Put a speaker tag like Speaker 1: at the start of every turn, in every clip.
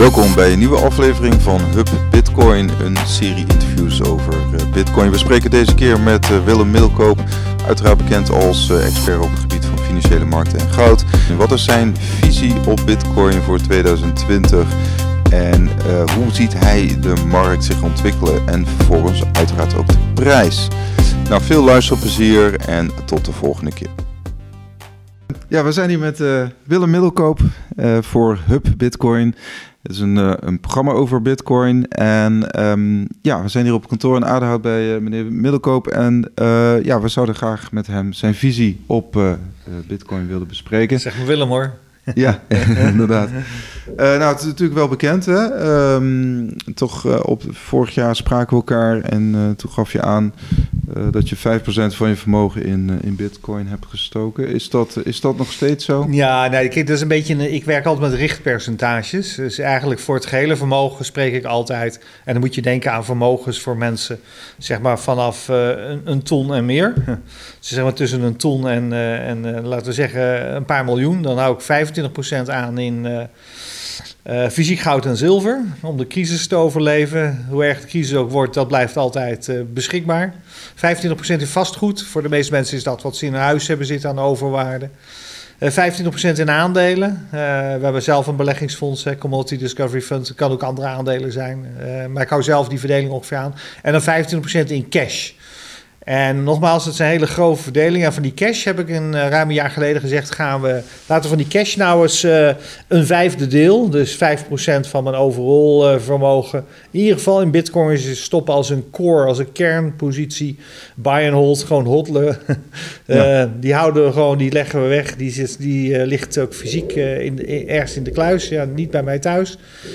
Speaker 1: Welkom bij een nieuwe aflevering van Hub Bitcoin, een serie interviews over Bitcoin. We spreken deze keer met Willem Middelkoop, uiteraard bekend als expert op het gebied van financiële markten en goud. Wat is zijn visie op Bitcoin voor 2020 en hoe ziet hij de markt zich ontwikkelen en vervolgens uiteraard ook de prijs. Nou, veel luisterplezier en tot de volgende keer. Ja, we zijn hier met Willem Middelkoop voor Hub Bitcoin. Het is een programma over Bitcoin. En we zijn hier op kantoor in Aardenhout bij meneer Middelkoop. En we zouden graag met hem zijn visie op Bitcoin willen bespreken.
Speaker 2: Zeg maar Willem hoor.
Speaker 1: Ja, inderdaad. Het is natuurlijk wel bekend, hè? Vorig jaar spraken we elkaar en toen gaf je aan dat je 5% van je vermogen in Bitcoin hebt gestoken. Is dat nog steeds zo?
Speaker 2: Ja, nee, kijk, dat is een beetje. Ik werk altijd met richtpercentages. Dus eigenlijk voor het gehele vermogen spreek ik altijd. En dan moet je denken aan vermogens voor mensen, zeg maar vanaf een ton en meer. Dus zeg maar tussen een ton en laten we zeggen een paar miljoen. Dan hou ik 25% aan in fysiek goud en zilver. Om de crisis te overleven. Hoe erg de crisis ook wordt, dat blijft altijd beschikbaar. 25% in vastgoed. Voor de meeste mensen is dat wat ze in hun huis hebben zitten aan overwaarde. 25% in aandelen. We hebben zelf een beleggingsfonds, Commodity Discovery Fund. Het kan ook andere aandelen zijn. Maar ik hou zelf die verdeling ongeveer aan. En dan 25% in cash. En nogmaals, het is een hele grove verdeling. En van die cash heb ik ruim een jaar geleden gezegd, laten we van die cash nou eens een vijfde deel, dus 5% van mijn overall vermogen, in ieder geval in bitcoins stoppen als een core, als een kernpositie, buy and hold, gewoon hodlen. Die houden we gewoon, die leggen we weg. Die ligt ook fysiek ergens in de kluis, ja, niet bij mij thuis.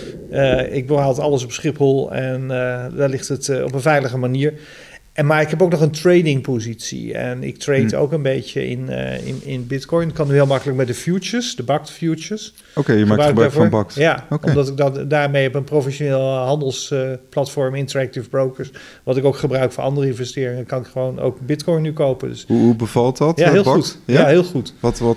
Speaker 2: Ik behoud alles op Schiphol en daar ligt het op een veilige manier. Maar ik heb ook nog een tradingpositie. En ik trade ook een beetje in Bitcoin. Ik kan nu heel makkelijk met de futures, de BACT futures.
Speaker 1: Oké, je maakt gebruik van BACT.
Speaker 2: Ja, omdat ik daarmee op een professioneel handelsplatform, Interactive Brokers, wat ik ook gebruik voor andere investeringen, kan ik gewoon ook Bitcoin nu kopen. Dus
Speaker 1: hoe bevalt dat?
Speaker 2: Ja, heel
Speaker 1: BACT?
Speaker 2: goed. Ja, heel goed.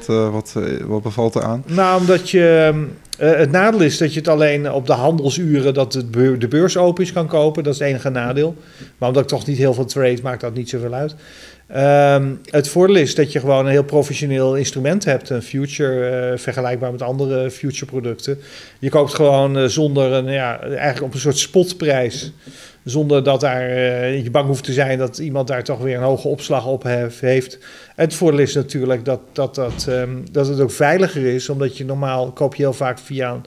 Speaker 1: Wat bevalt er aan?
Speaker 2: Nou, omdat je... het nadeel is dat je het alleen op de handelsuren dat de beurs open is kan kopen. Dat is het enige nadeel. Maar omdat ik toch niet heel veel trade, maakt dat niet zoveel uit. Het voordeel is dat je gewoon een heel professioneel instrument hebt. Een future, vergelijkbaar met andere future producten. Je koopt gewoon eigenlijk op een soort spotprijs. Zonder dat je bang hoeft te zijn dat iemand daar toch weer een hoge opslag op heeft. Het voordeel is natuurlijk dat het ook veiliger is. Omdat je normaal koop je heel vaak via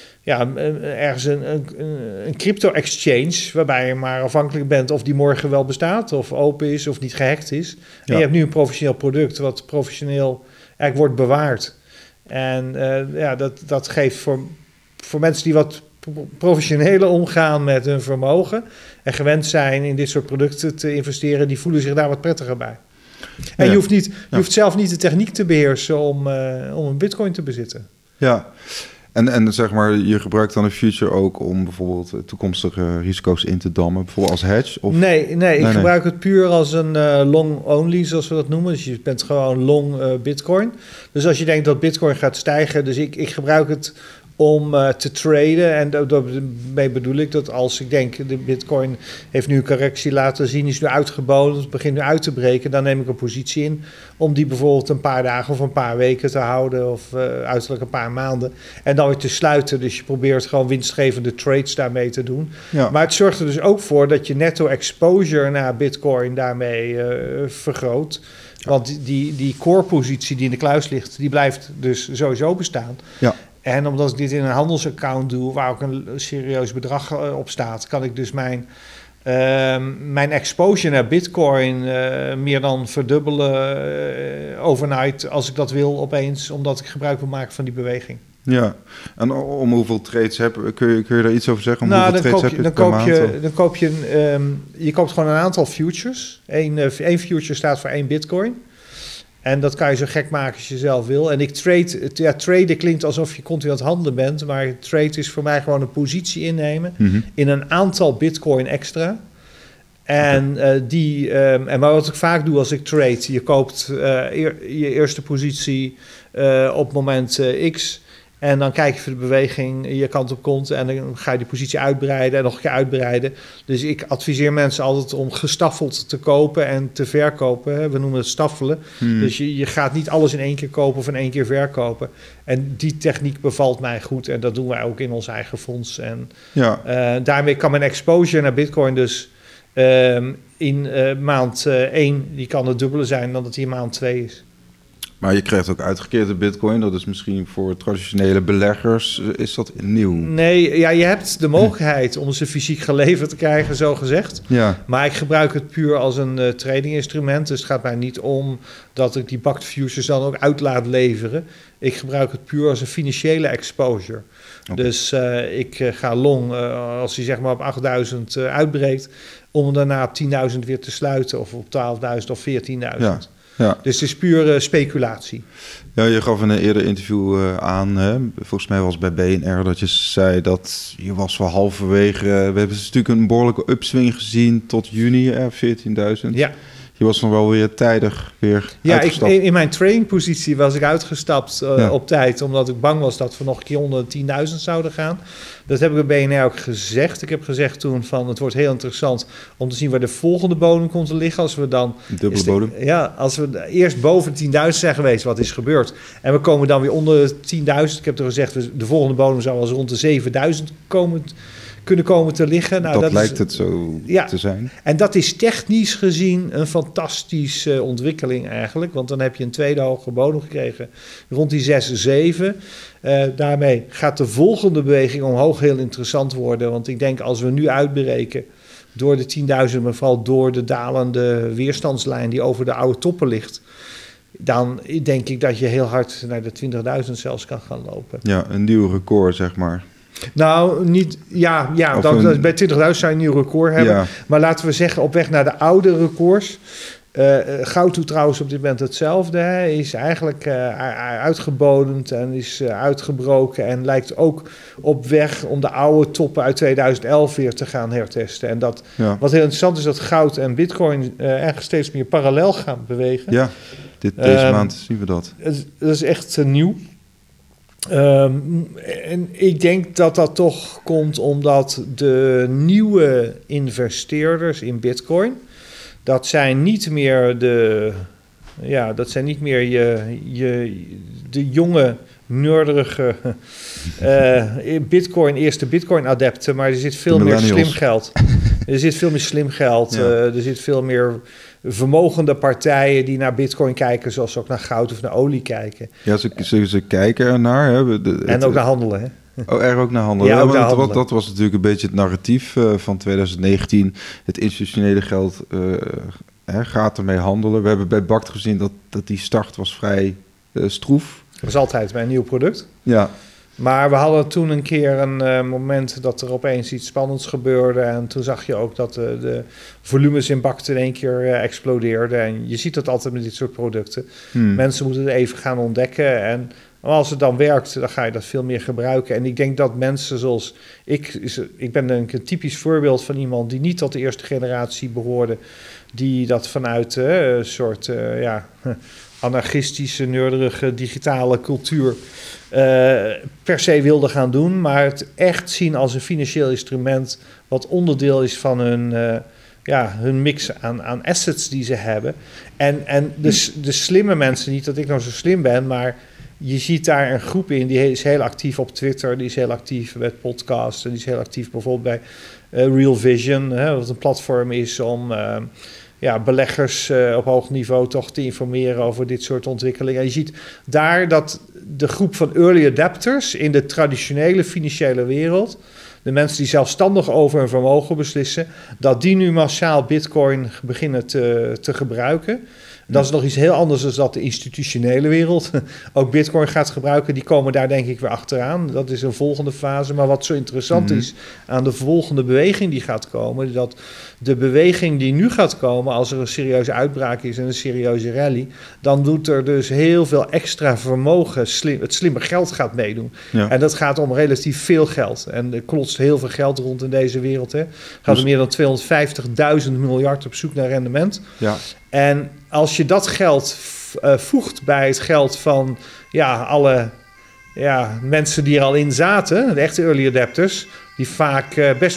Speaker 2: ergens een crypto-exchange, waarbij je maar afhankelijk bent of die morgen wel bestaat, of open is, of niet gehackt is. Ja. En je hebt nu een professioneel product wat professioneel eigenlijk wordt bewaard. En dat geeft voor mensen die wat professioneler omgaan met hun vermogen en gewend zijn in dit soort producten te investeren, die voelen zich daar wat prettiger bij. En je hoeft zelf niet de techniek te beheersen om een bitcoin te bezitten.
Speaker 1: Ja. En zeg maar, je gebruikt dan een future ook om bijvoorbeeld toekomstige risico's in te dammen, bijvoorbeeld als hedge? Of?
Speaker 2: Nee, ik gebruik het puur als een long only, zoals we dat noemen. Dus je bent gewoon long bitcoin. Dus als je denkt dat bitcoin gaat stijgen, dus ik gebruik het om te traden. En daarmee bedoel ik dat als ik denk, de bitcoin heeft nu een correctie laten zien, is nu uitgeboden, het begint nu uit te breken, dan neem ik een positie in om die bijvoorbeeld een paar dagen of een paar weken te houden of uiterlijk een paar maanden en dan weer te sluiten. Dus je probeert gewoon winstgevende trades daarmee te doen. Ja. Maar het zorgt er dus ook voor dat je netto exposure naar bitcoin daarmee vergroot. Want die core positie die in de kluis ligt, die blijft dus sowieso bestaan. Ja. En omdat ik dit in een handelsaccount doe, waar ook een serieus bedrag op staat, kan ik dus mijn exposure naar bitcoin meer dan verdubbelen overnight als ik dat wil opeens, omdat ik gebruik wil maken van die beweging.
Speaker 1: Ja, en om hoeveel trades kun je daar iets over zeggen?
Speaker 2: Je koopt gewoon een aantal futures. Eén future staat voor 1 bitcoin. En dat kan je zo gek maken als je zelf wil. En ik trade, traden klinkt alsof je continu aan het handelen bent, maar trade is voor mij gewoon een positie innemen in een aantal bitcoin extra. En maar wat ik vaak doe als ik trade, je koopt je eerste positie op moment X En dan kijk je voor de beweging je kant op komt en dan ga je die positie uitbreiden en nog een keer uitbreiden. Dus ik adviseer mensen altijd om gestaffeld te kopen en te verkopen. Hè. We noemen het staffelen. Dus je gaat niet alles in één keer kopen of in één keer verkopen. En die techniek bevalt mij goed en dat doen wij ook in ons eigen fonds. En daarmee kan mijn exposure naar Bitcoin dus in maand 1, die kan het dubbele zijn dan dat die in maand 2 is.
Speaker 1: Maar je krijgt ook uitgekeerde Bitcoin. Dat is misschien voor traditionele beleggers. Is dat nieuw?
Speaker 2: Nee, ja, je hebt de mogelijkheid om ze fysiek geleverd te krijgen, zo gezegd.
Speaker 1: Ja.
Speaker 2: Maar ik gebruik het puur als een trading instrument. Dus het gaat mij niet om dat ik die bucked futures dan ook uit laat leveren. Ik gebruik het puur als een financiële exposure. Okay. Dus ik ga long als die zeg maar op 8.000 uitbreekt, om daarna op 10.000 weer te sluiten. Of op 12.000 of 14.000. Ja. Ja. Dus het is puur speculatie.
Speaker 1: Ja, je gaf in een eerder interview aan, hè, volgens mij was het bij BNR, dat je zei dat je was wel halverwege. We hebben natuurlijk een behoorlijke upswing gezien tot juni, 14.000. Ja. Je was nog wel weer tijdig uitgestapt.
Speaker 2: In mijn tradingpositie was ik uitgestapt op tijd, omdat ik bang was dat we nog een keer onder de 10.000 zouden gaan. Dat heb ik bij BNR ook gezegd. Ik heb gezegd toen van het wordt heel interessant om te zien waar de volgende bodem komt te liggen. Als we dan
Speaker 1: dubbele bodem.
Speaker 2: Ja, als we eerst boven de 10.000 zijn geweest, wat is gebeurd? En we komen dan weer onder de 10.000. Ik heb er gezegd, de volgende bodem zou wel eens rond de 7.000 kunnen komen te liggen. Nou, dat
Speaker 1: lijkt het zo te zijn.
Speaker 2: En dat is technisch gezien een fantastische ontwikkeling eigenlijk. Want dan heb je een tweede hoge bodem gekregen rond die 6,7. Daarmee gaat de volgende beweging omhoog heel interessant worden. Want ik denk als we nu uitbreken door de 10.000, maar vooral door de dalende weerstandslijn die over de oude toppen ligt, dan denk ik dat je heel hard naar de 20.000 zelfs kan gaan lopen.
Speaker 1: Ja, een nieuw record zeg maar.
Speaker 2: Nou, niet, bij 20.000 zou je een nieuw record hebben. Ja. Maar laten we zeggen, op weg naar de oude records. Goud doet trouwens op dit moment hetzelfde. Hè. Is eigenlijk uitgebodemd en is uitgebroken. En lijkt ook op weg om de oude toppen uit 2011 weer te gaan hertesten. En wat heel interessant is, dat goud en Bitcoin eigenlijk steeds meer parallel gaan bewegen.
Speaker 1: Ja, deze maand zien we dat.
Speaker 2: Dat is echt nieuw. En ik denk dat dat toch komt omdat de nieuwe investeerders in Bitcoin, dat zijn niet meer de jonge, nerdige eerste Bitcoin-adepten, maar er zit veel meer slim geld. Er zit veel meer slim geld. Er zit veel meer vermogende partijen die naar Bitcoin kijken, zoals ze ook naar goud of naar olie kijken.
Speaker 1: Ja, ze kijken ernaar. Hè.
Speaker 2: En ook naar handelen, hè?
Speaker 1: Er ook naar handelen. Ja, dat was natuurlijk een beetje het narratief van 2019. Het institutionele geld gaat ermee handelen. We hebben bij BACT gezien dat die start was vrij stroef.
Speaker 2: Dat is altijd bij een nieuw product.
Speaker 1: Ja.
Speaker 2: Maar we hadden toen een keer een moment dat er opeens iets spannends gebeurde. En toen zag je ook dat de volumes in BACT in één keer explodeerden. En je ziet dat altijd met dit soort producten. Mensen moeten het even gaan ontdekken. En als het dan werkt, dan ga je dat veel meer gebruiken. En ik denk dat mensen zoals ik ben een typisch voorbeeld van iemand die niet tot de eerste generatie behoorde. Die dat vanuit een soort anarchistische, nerdige digitale cultuur per se wilde gaan doen, maar het echt zien als een financieel instrument wat onderdeel is van hun mix aan assets die ze hebben. En de slimme mensen, niet dat ik nou zo slim ben, maar je ziet daar een groep in, die is heel actief op Twitter, die is heel actief met podcasts, en die is heel actief bijvoorbeeld bij Real Vision, wat een platform is om beleggers op hoog niveau toch te informeren over dit soort ontwikkelingen. En je ziet daar dat de groep van early adapters in de traditionele financiële wereld, de mensen die zelfstandig over hun vermogen beslissen, dat die nu massaal Bitcoin beginnen te gebruiken. Dat is nog iets heel anders dan dat de institutionele wereld ook Bitcoin gaat gebruiken. Die komen daar denk ik weer achteraan. Dat is een volgende fase. Maar wat zo interessant is aan de volgende beweging die gaat komen, dat de beweging die nu gaat komen, als er een serieuze uitbraak is en een serieuze rally, dan doet er dus heel veel extra vermogen, het slimme geld gaat meedoen. Ja. En dat gaat om relatief veel geld. En er klotst heel veel geld rond in deze wereld. Hè. Gaat er meer dan 250.000 miljard op zoek naar rendement. Ja. En als je dat geld voegt bij het geld van alle mensen die er al in zaten, de echte early adapters, die vaak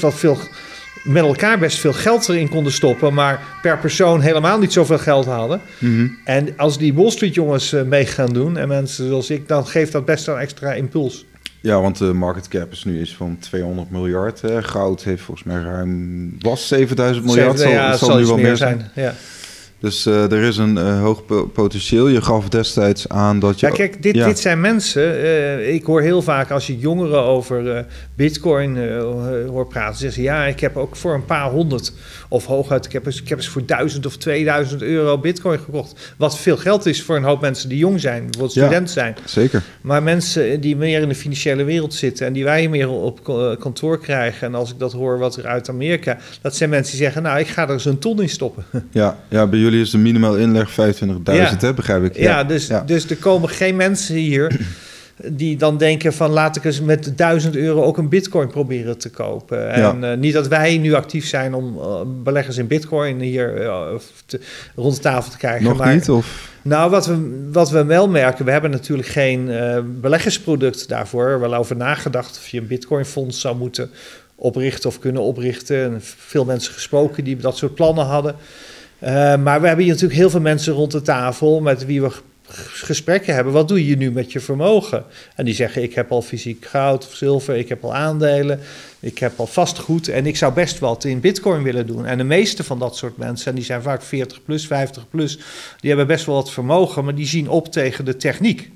Speaker 2: met elkaar best veel geld erin konden stoppen, maar per persoon helemaal niet zoveel geld hadden.
Speaker 1: Mm-hmm.
Speaker 2: En als die Wall Street jongens mee gaan doen en mensen zoals ik, dan geeft dat best een extra impuls.
Speaker 1: Ja, want de market cap is nu van 200 miljard. Goud heeft volgens mij was 7000 miljard. Het zal nu wel meer zijn.
Speaker 2: Ja.
Speaker 1: Dus er is een hoog potentieel. Je gaf destijds aan dat je...
Speaker 2: Ja, kijk, dit zijn mensen... ik hoor heel vaak als je jongeren over Bitcoin hoort praten... zeggen ze, ik heb ook voor een paar honderd... of hooguit, ik heb eens voor 1000 of 2000 euro Bitcoin gekocht. Wat veel geld is voor een hoop mensen die jong zijn. Bijvoorbeeld student zijn.
Speaker 1: Zeker.
Speaker 2: Maar mensen die meer in de financiële wereld zitten... en die wij meer op kantoor krijgen... en als ik dat hoor wat er uit Amerika... dat zijn mensen die zeggen, ik ga er eens een ton in stoppen.
Speaker 1: Ja, bij jullie is de minimaal inleg 25.000, begrijp ik.
Speaker 2: Dus er komen geen mensen hier die dan denken van laat ik eens met 1000 euro ook een bitcoin proberen te kopen. En niet dat wij nu actief zijn om beleggers in bitcoin hier rond de tafel te krijgen.
Speaker 1: Nog niet? Of?
Speaker 2: Nou, wat we wel merken, we hebben natuurlijk geen beleggersproduct daarvoor. Wel over nagedacht of je een bitcoinfonds zou moeten oprichten of kunnen oprichten. En veel mensen gesproken die dat soort plannen hadden. Maar we hebben hier natuurlijk heel veel mensen rond de tafel met wie we gesprekken hebben. Wat doe je nu met je vermogen? En die zeggen, ik heb al fysiek goud of zilver, ik heb al aandelen, ik heb al vastgoed en ik zou best wat in bitcoin willen doen. En de meeste van dat soort mensen, en die zijn vaak 40 plus, 50 plus, die hebben best wel wat vermogen, maar die zien op tegen de techniek.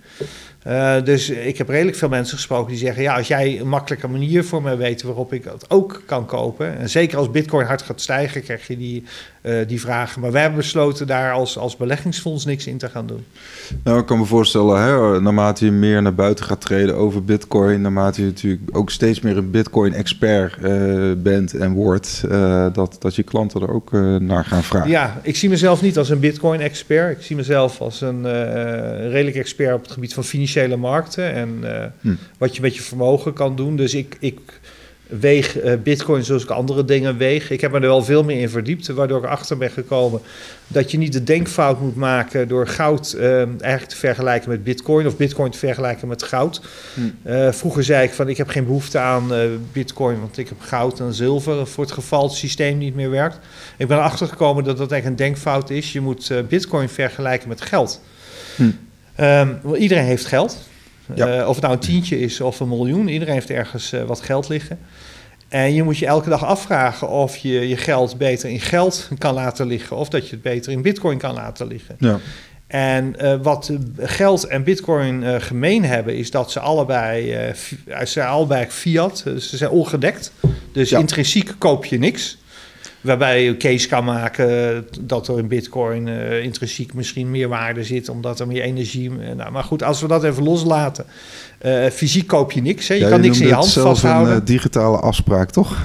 Speaker 2: Dus ik heb redelijk veel mensen gesproken die zeggen... als jij een makkelijke manier voor mij weet waarop ik dat ook kan kopen... en zeker als bitcoin hard gaat stijgen, krijg je die vragen. Maar wij hebben besloten daar als beleggingsfonds niks in te gaan doen.
Speaker 1: Nou, ik kan me voorstellen, naarmate je meer naar buiten gaat treden over bitcoin... naarmate je natuurlijk ook steeds meer een bitcoin-expert bent en wordt... dat je klanten er ook naar gaan vragen.
Speaker 2: Ja, ik zie mezelf niet als een bitcoin-expert. Ik zie mezelf als een redelijk expert op het gebied van financiële markten en wat je met je vermogen kan doen. Dus ik weeg bitcoin zoals ik andere dingen weeg. Ik heb me er wel veel meer in verdiept, waardoor ik erachter ben gekomen dat je niet de denkfout moet maken door goud eigenlijk te vergelijken met bitcoin of bitcoin te vergelijken met goud. Vroeger zei ik van ik heb geen behoefte aan bitcoin, want ik heb goud en zilver voor het geval het systeem niet meer werkt. Ik ben erachter gekomen dat dat eigenlijk een denkfout is. Je moet bitcoin vergelijken met geld. Iedereen heeft geld. Of het nou een tientje is of een miljoen. Iedereen heeft ergens wat geld liggen. En je moet je elke dag afvragen of je je geld beter in geld kan laten liggen... of dat je het beter in bitcoin kan laten liggen. Ja. En wat geld en bitcoin gemeen hebben... is dat ze allebei fiat, dus ze zijn ongedekt. Dus intrinsiek koop je niks... Waarbij je een case kan maken dat er in bitcoin intrinsiek misschien meer waarde zit... omdat er meer energie... maar goed, als we dat even loslaten... fysiek koop je niks. Hè? Je kan niks in je hand vasthouden.
Speaker 1: Een digitale afspraak, toch?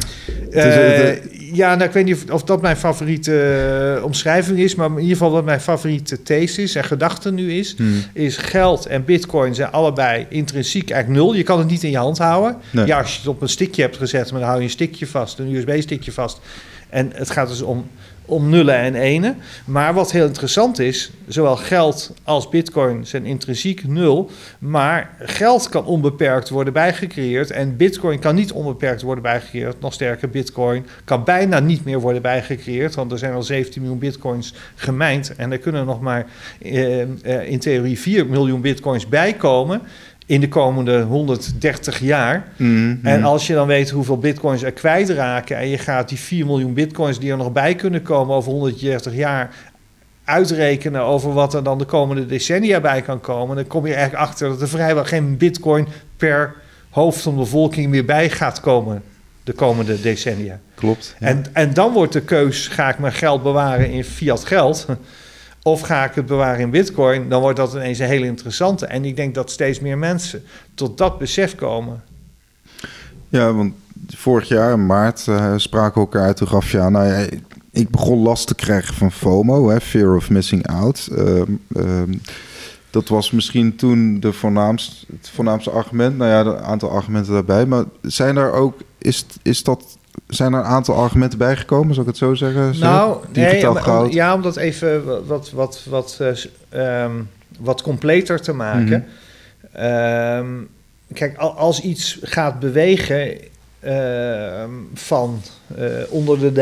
Speaker 2: Ik weet niet of dat mijn favoriete omschrijving is... maar in ieder geval wat mijn favoriete thesis en gedachte nu is geld en bitcoin zijn allebei intrinsiek eigenlijk nul. Je kan het niet in je hand houden. Nee. Ja, als je het op een stickje hebt gezet... maar dan hou je een stickje vast, een USB-stickje vast... En het gaat dus om nullen en enen. Maar wat heel interessant is, zowel geld als bitcoin zijn intrinsiek nul. Maar geld kan onbeperkt worden bijgecreëerd. En bitcoin kan niet onbeperkt worden bijgecreëerd. Nog sterker, bitcoin kan bijna niet meer worden bijgecreëerd. Want er zijn al 17 miljoen bitcoins gemijnd. En er kunnen nog maar in theorie 4 miljoen bitcoins bijkomen... in de komende 130 jaar. En als je dan weet hoeveel bitcoins er kwijtraken... en je gaat die 4 miljoen bitcoins die er nog bij kunnen komen... over 130 jaar uitrekenen over wat er dan de komende decennia bij kan komen... dan kom je eigenlijk achter dat er vrijwel geen bitcoin per hoofd van de bevolking meer bij gaat komen... de komende decennia.
Speaker 1: Klopt. Ja.
Speaker 2: En dan wordt de keus, ga ik mijn geld bewaren in fiat geld... of ga ik het bewaren in bitcoin, dan wordt dat ineens een hele interessante. En ik denk dat steeds meer mensen tot dat besef komen.
Speaker 1: Ja, want vorig jaar in maart spraken we elkaar uit. Toen gaf je aan, ik begon last te krijgen van FOMO, fear of missing out. Dat was misschien toen het voornaamste argument. Nou ja, een aantal argumenten daarbij. Maar zijn er ook, zijn er een aantal argumenten bijgekomen, zou ik het zo zeggen?
Speaker 2: Om dat even wat completer te maken. kijk, als iets gaat bewegen van onder de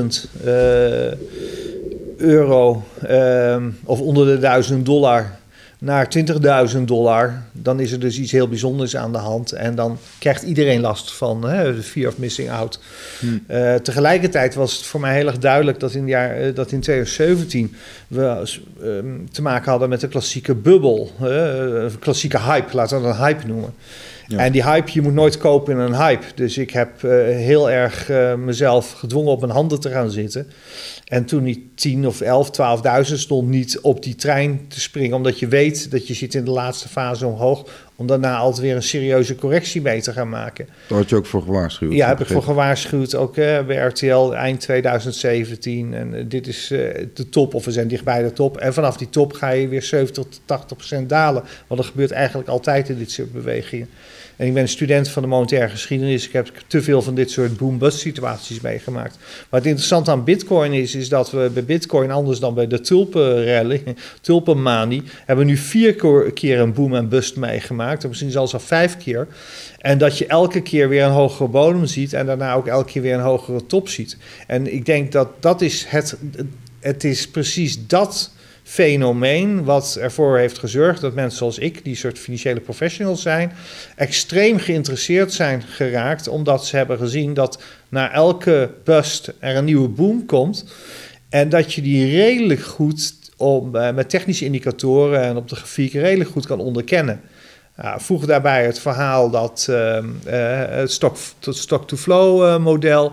Speaker 2: €1.000 of onder de $1.000 naar $20.000, dan is er dus iets heel bijzonders aan de hand. En dan krijgt iedereen last van de fear of missing out. Tegelijkertijd was het voor mij heel erg duidelijk dat in 2017 we te maken hadden met een klassieke bubbel. Een klassieke hype, laten we dat een hype noemen. Ja. En die hype, je moet nooit kopen in een hype. Dus ik heb heel erg mezelf gedwongen op mijn handen te gaan zitten. En toen die 10 of 11, 12.000 stond, niet op die trein te springen. Omdat je weet dat je zit in de laatste fase omhoog. Om daarna altijd weer een serieuze correctie mee te gaan maken.
Speaker 1: Daar had je ook voor gewaarschuwd?
Speaker 2: Ja, heb ik voor gewaarschuwd. Ook bij RTL eind 2017. En dit is de top, of we zijn dichtbij de top. En vanaf die top ga je weer 70 tot 80% dalen. Want dat gebeurt eigenlijk altijd in dit soort bewegingen. En ik ben student van de monetaire geschiedenis. Ik heb te veel van dit soort boom-bust situaties meegemaakt. Maar het interessante aan Bitcoin is dat we bij Bitcoin, anders dan bij de tulpenrally, tulpenmanie, hebben we nu 4 keer een boom en bust meegemaakt. Of misschien zelfs al 5 keer. En dat je elke keer weer een hogere bodem ziet en daarna ook elke keer weer een hogere top ziet. En ik denk dat is het is precies dat fenomeen wat ervoor heeft gezorgd dat mensen zoals ik, die soort financiële professionals zijn, extreem geïnteresseerd zijn geraakt, omdat ze hebben gezien dat na elke bust er een nieuwe boom komt en dat je die redelijk goed met technische indicatoren en op de grafiek redelijk goed kan onderkennen. Voeg daarbij het verhaal dat het stock-to-flow model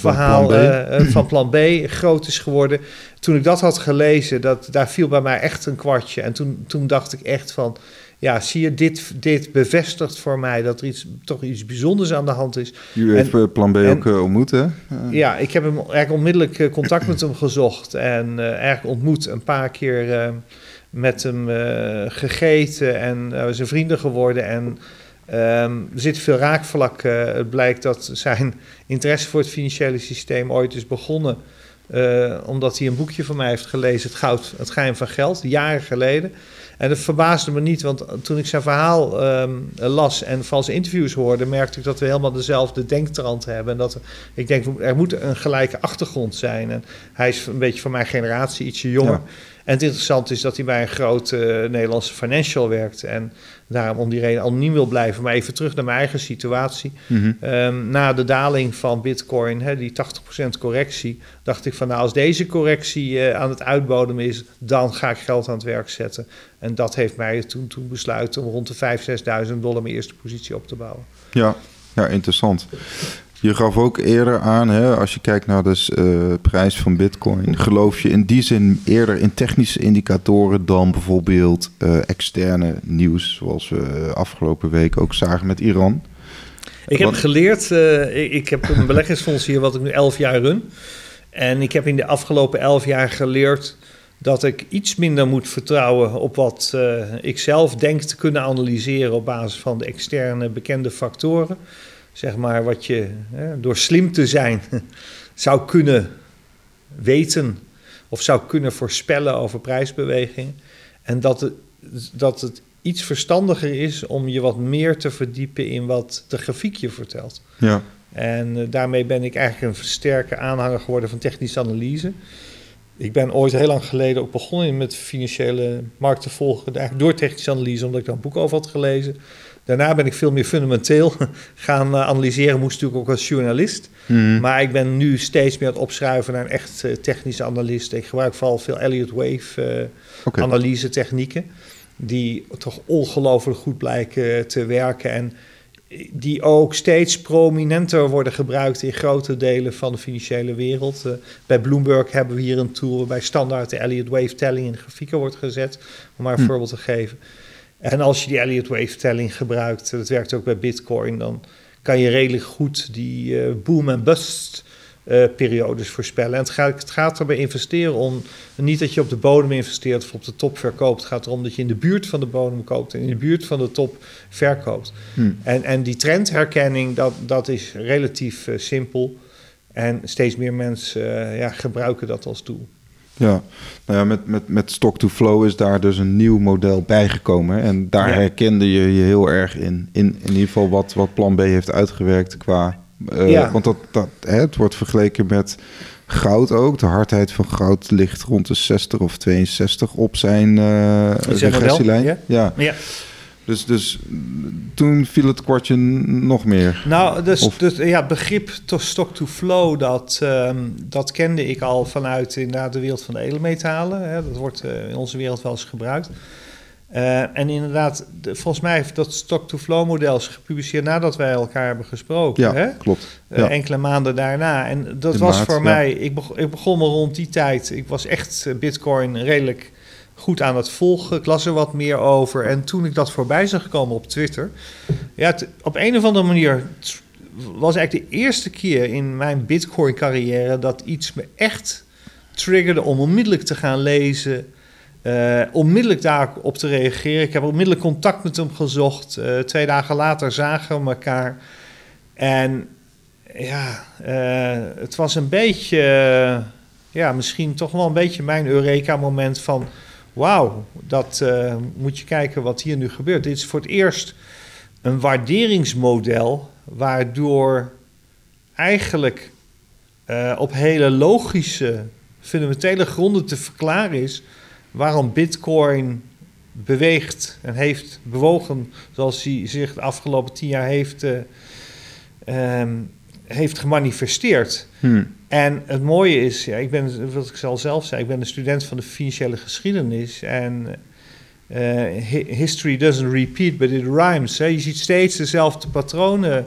Speaker 2: van plan B groot is geworden. Toen ik dat had gelezen, daar viel bij mij echt een kwartje. En toen dacht ik echt van, ja, zie je, dit bevestigt voor mij dat er toch iets bijzonders aan de hand is.
Speaker 1: U heeft plan B ook ontmoet, hè?
Speaker 2: Ja, ik heb hem eigenlijk onmiddellijk contact met hem gezocht en eigenlijk ontmoet een paar keer met hem gegeten en we zijn vrienden geworden. En er zit veel raakvlakken. Het blijkt dat zijn interesse voor het financiële systeem ooit is begonnen omdat hij een boekje van mij heeft gelezen, Het geheim van geld, jaren geleden. En dat verbaasde me niet, want toen ik zijn verhaal las en valse interviews hoorde, merkte ik dat we helemaal dezelfde denktrand hebben. En dat ik denk, er moet een gelijke achtergrond zijn. En hij is een beetje van mijn generatie, ietsje jonger. Ja. En het interessante is dat hij bij een grote Nederlandse financial werkt. En daarom om die reden anoniem wil blijven. Maar even terug naar mijn eigen situatie. Mm-hmm. Na de daling van Bitcoin, die 80% correctie, dacht ik van, nou, als deze correctie aan het uitbodemen is, dan ga ik geld aan het werk zetten. En dat heeft mij toen besluiten om rond de $5.000-6.000 mijn eerste positie op te bouwen.
Speaker 1: Ja, interessant. Je gaf ook eerder aan, als je kijkt naar de prijs van Bitcoin, geloof je in die zin eerder in technische indicatoren dan bijvoorbeeld externe nieuws, zoals we afgelopen week ook zagen met Iran?
Speaker 2: Ik heb geleerd, ik heb een beleggingsfonds hier wat ik nu 11 jaar run. En ik heb in de afgelopen 11 jaar geleerd dat ik iets minder moet vertrouwen op wat ik zelf denk te kunnen analyseren op basis van de externe bekende factoren. Zeg maar wat je door slim te zijn zou kunnen weten of zou kunnen voorspellen over prijsbewegingen. En dat het iets verstandiger is om je wat meer te verdiepen in wat de grafiek je vertelt. Ja. En daarmee ben ik eigenlijk een sterke aanhanger geworden van technische analyse. Ik ben ooit heel lang geleden ook begonnen met financiële markten volgen, eigenlijk door technische analyse, omdat ik daar een boek over had gelezen. Daarna ben ik veel meer fundamenteel gaan analyseren, moest natuurlijk ook als journalist. Mm. Maar ik ben nu steeds meer aan het opschuiven naar een echt technische analist. Ik gebruik vooral veel Elliott Wave analyse technieken, die toch ongelooflijk goed blijken te werken en die ook steeds prominenter worden gebruikt in grote delen van de financiële wereld. Bij Bloomberg hebben we hier een tool waarbij standaard de Elliott Wave telling in de grafieken wordt gezet, om maar een voorbeeld te geven. En als je die Elliott Wave telling gebruikt, dat werkt ook bij Bitcoin, dan kan je redelijk goed die boom- en bust-periodes voorspellen. En het gaat er bij investeren om, niet dat je op de bodem investeert of op de top verkoopt. Het gaat erom dat je in de buurt van de bodem koopt en in de buurt van de top verkoopt. En die trendherkenning, dat is relatief simpel. En steeds meer mensen gebruiken dat als tool.
Speaker 1: Ja, nou ja, met stock-to-flow is daar dus een nieuw model bijgekomen. En daar herkende je heel erg in. In ieder geval wat Plan B heeft uitgewerkt qua... Want het wordt vergeleken met goud ook. De hardheid van goud ligt rond de 60 of 62 op zijn regressielijn. Ja. Dus toen viel het kwartje nog meer.
Speaker 2: Nou, het begrip stock-to-flow, dat kende ik al vanuit inderdaad de wereld van de edelmetalen. Hè. Dat wordt in onze wereld wel eens gebruikt. En inderdaad, volgens mij heeft dat stock-to-flow model is gepubliceerd nadat wij elkaar hebben gesproken.
Speaker 1: Ja,
Speaker 2: hè?
Speaker 1: Klopt.
Speaker 2: Enkele maanden daarna. En dat was voor mij, ik begon me rond die tijd. Ik was echt Bitcoin redelijk goed aan het volgen. Ik las er wat meer over. En toen ik dat voorbij zag komen op Twitter... op een of andere manier was eigenlijk de eerste keer in mijn Bitcoin-carrière... dat iets me echt triggerde om onmiddellijk te gaan lezen... onmiddellijk daarop te reageren. Ik heb onmiddellijk contact met hem gezocht. 2 dagen later zagen we elkaar. En het was een beetje... misschien toch wel een beetje mijn Eureka-moment van... wauw, dat moet je kijken wat hier nu gebeurt. Dit is voor het eerst een waarderingsmodel... waardoor eigenlijk op hele logische, fundamentele gronden te verklaren is... waarom Bitcoin beweegt en heeft bewogen... zoals hij zich de afgelopen 10 jaar heeft gemanifesteerd. En het mooie is, ik ben, wat ik al zelf zei... ik ben een student van de financiële geschiedenis... en history doesn't repeat, but it rhymes. Hè. Je ziet steeds dezelfde patronen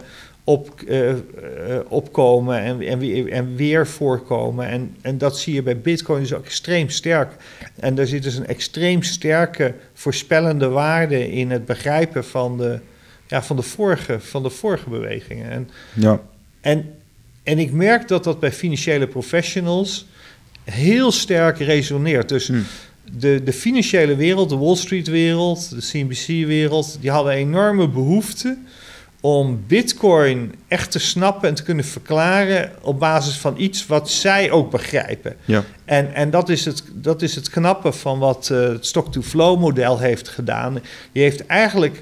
Speaker 2: opkomen en weer voorkomen. En dat zie je bij Bitcoin dus ook extreem sterk. En daar zit dus een extreem sterke voorspellende waarde in het begrijpen van de vorige bewegingen. En ik merk dat bij financiële professionals heel sterk resoneert. Dus de financiële wereld, de Wall Street wereld, de CNBC wereld, die hadden enorme behoefte om Bitcoin echt te snappen en te kunnen verklaren op basis van iets wat zij ook begrijpen. Ja. En dat is het knappe van wat het stock-to-flow model heeft gedaan. Die heeft eigenlijk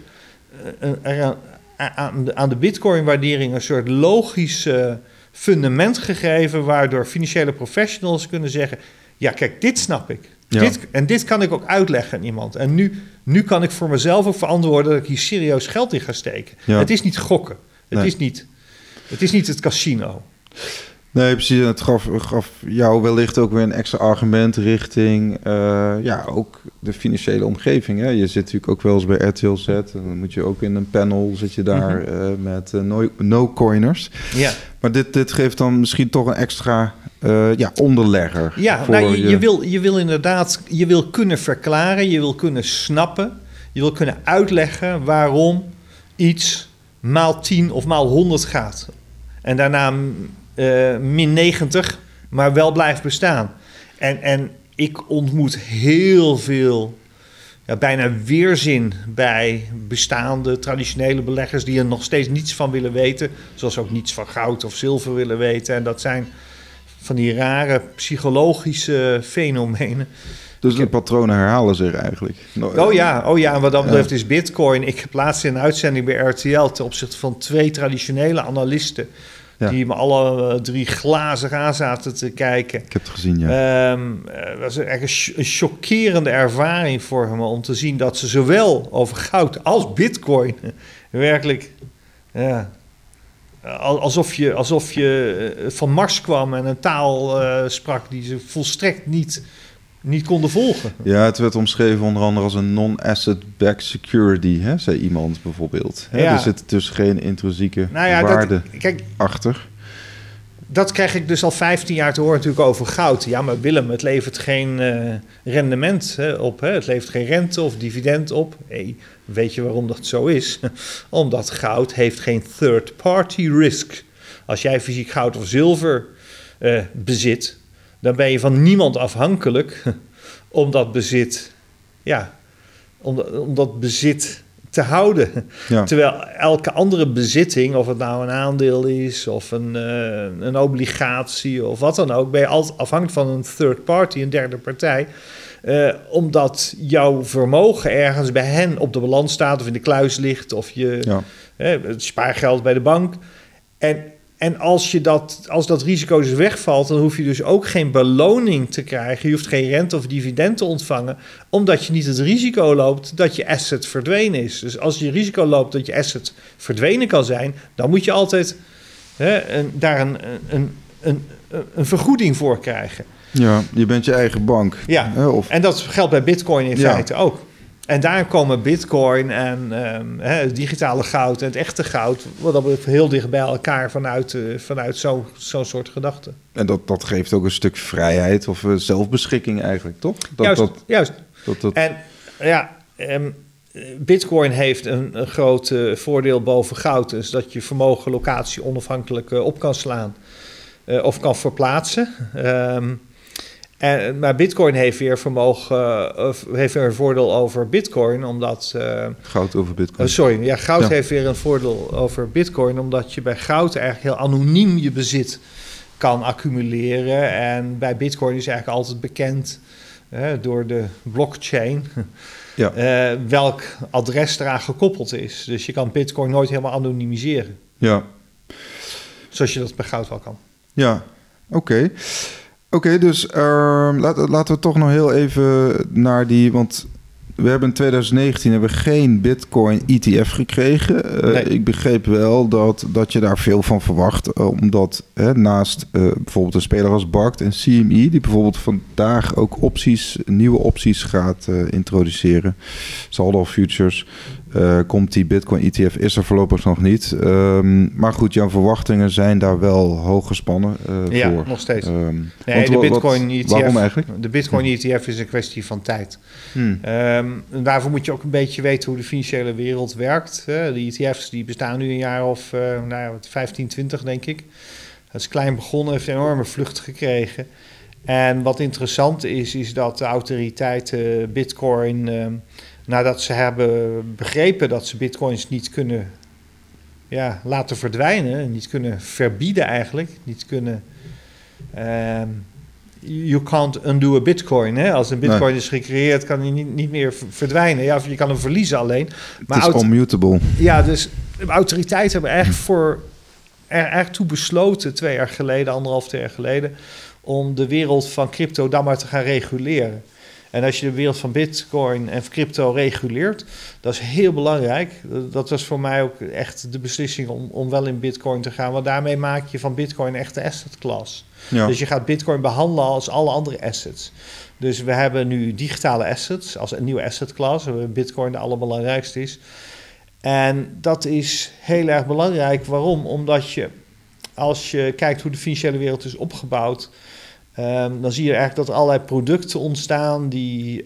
Speaker 2: aan de Bitcoin-waardering een soort logisch fundament gegeven, waardoor financiële professionals kunnen zeggen, ja kijk, dit snap ik. Ja. Dit kan ik ook uitleggen aan iemand. En nu kan ik voor mezelf ook verantwoorden dat ik hier serieus geld in ga steken. Ja. Het is niet gokken. Het is niet het casino.
Speaker 1: Nee, precies. Het gaf jou wellicht ook weer een extra argument richting ook de financiële omgeving. Hè? Je zit natuurlijk ook wel eens bij RTL Z. Dan moet je ook in een panel zit je daar met no-coiners. Ja. Maar dit geeft dan misschien toch een extra onderlegger.
Speaker 2: Ja, je wil inderdaad, je wil kunnen verklaren, je wil kunnen snappen, je wil kunnen uitleggen waarom iets maal 10 of maal 100 gaat. En daarna min 90, maar wel blijft bestaan. En ik ontmoet heel veel, bijna weerzin bij bestaande traditionele beleggers die er nog steeds niets van willen weten, zoals ook niets van goud of zilver willen weten. En dat zijn van die rare psychologische fenomenen.
Speaker 1: Dus de patronen herhalen zich eigenlijk.
Speaker 2: Oh ja, en wat dat betreft is Bitcoin. Ik heb laatst in een uitzending bij RTL ten opzichte van 2 traditionele analisten, die me alle 3 glazig aan zaten te kijken.
Speaker 1: Ik heb het gezien, ja.
Speaker 2: Het was eigenlijk een chockerende ervaring voor me om te zien dat ze zowel over goud als Bitcoin werkelijk, alsof je van Mars kwam en een taal sprak die ze volstrekt niet konden volgen.
Speaker 1: Ja, het werd omschreven onder andere als een non-asset-backed security, zei iemand bijvoorbeeld. Ja. Er zit dus geen intrinsieke waarde achter.
Speaker 2: Dat krijg ik dus al 15 jaar te horen natuurlijk over goud. Ja, maar Willem, het levert geen rendement op. Hè? Het levert geen rente of dividend op. Hey, weet je waarom dat zo is? Omdat goud heeft geen third-party risk. Als jij fysiek goud of zilver bezit, dan ben je van niemand afhankelijk om dat bezit, om dat bezit te houden.
Speaker 1: Ja.
Speaker 2: Terwijl elke andere bezitting, of het nou een aandeel is of een obligatie of wat dan ook, ben je altijd afhankelijk van een third party, een derde partij. Omdat jouw vermogen ergens bij hen op de balans staat of in de kluis ligt of het spaargeld bij de bank. En als dat risico dus wegvalt, dan hoef je dus ook geen beloning te krijgen. Je hoeft geen rente of dividend te ontvangen, omdat je niet het risico loopt dat je asset verdwenen is. Dus als je risico loopt dat je asset verdwenen kan zijn, dan moet je altijd daar een vergoeding voor krijgen.
Speaker 1: Ja, je bent je eigen bank.
Speaker 2: Ja, en dat geldt bij Bitcoin in feite ook. En daar komen Bitcoin en het digitale goud en het echte goud, wat dan heel dicht bij elkaar vanuit zo'n soort gedachte.
Speaker 1: En dat geeft ook een stuk vrijheid of zelfbeschikking eigenlijk, toch?
Speaker 2: Juist. En Bitcoin heeft een groot voordeel boven goud, dus dat je vermogen locatie onafhankelijk op kan slaan of kan verplaatsen. Maar Bitcoin heeft weer een voordeel over Bitcoin, omdat...
Speaker 1: goud over Bitcoin.
Speaker 2: Goud heeft weer een voordeel over Bitcoin, omdat je bij goud eigenlijk heel anoniem je bezit kan accumuleren. En bij Bitcoin is eigenlijk altijd bekend door de blockchain welk adres eraan gekoppeld is. Dus je kan Bitcoin nooit helemaal anonimiseren.
Speaker 1: Ja.
Speaker 2: Zoals je dat bij goud wel kan.
Speaker 1: Ja, Oké, dus laten we toch nog heel even naar die... Want we hebben in 2019 geen Bitcoin ETF gekregen.
Speaker 2: Nee.
Speaker 1: Ik begreep wel dat je daar veel van verwacht. Omdat naast bijvoorbeeld een speler als BACT en CME... die bijvoorbeeld vandaag ook nieuwe opties gaat introduceren. Saldo Futures... komt die Bitcoin ETF, is er voorlopig nog niet. Maar goed, jouw verwachtingen zijn daar wel hoog gespannen voor.
Speaker 2: Nog steeds.
Speaker 1: De
Speaker 2: Bitcoin ETF,
Speaker 1: waarom eigenlijk?
Speaker 2: De Bitcoin ETF is een kwestie van tijd. Daarvoor moet je ook een beetje weten hoe de financiële wereld werkt. De ETF's die bestaan nu een jaar of 15, 20 denk ik. Dat is klein begonnen, heeft een enorme vlucht gekregen. En wat interessant is dat de autoriteiten Bitcoin... nadat ze hebben begrepen dat ze bitcoins niet kunnen laten verdwijnen, niet kunnen verbieden eigenlijk, niet kunnen... you can't undo a bitcoin. Als een bitcoin is gecreëerd, kan hij niet meer verdwijnen. Ja, of je kan hem verliezen alleen. Maar
Speaker 1: het is unmutable.
Speaker 2: Ja, dus de autoriteiten hebben eigenlijk toe besloten 2 jaar geleden, 1,5 jaar geleden, om de wereld van crypto dan maar te gaan reguleren. En als je de wereld van Bitcoin en crypto reguleert, dat is heel belangrijk. Dat was voor mij ook echt de beslissing om wel in Bitcoin te gaan. Want daarmee maak je van Bitcoin een echte asset class. Ja. Dus je gaat Bitcoin behandelen als alle andere assets. Dus we hebben nu digitale assets als een nieuwe asset class, waar Bitcoin de allerbelangrijkste is. En dat is heel erg belangrijk. Waarom? Omdat als je kijkt hoe de financiële wereld is opgebouwd, dan zie je eigenlijk dat er allerlei producten ontstaan die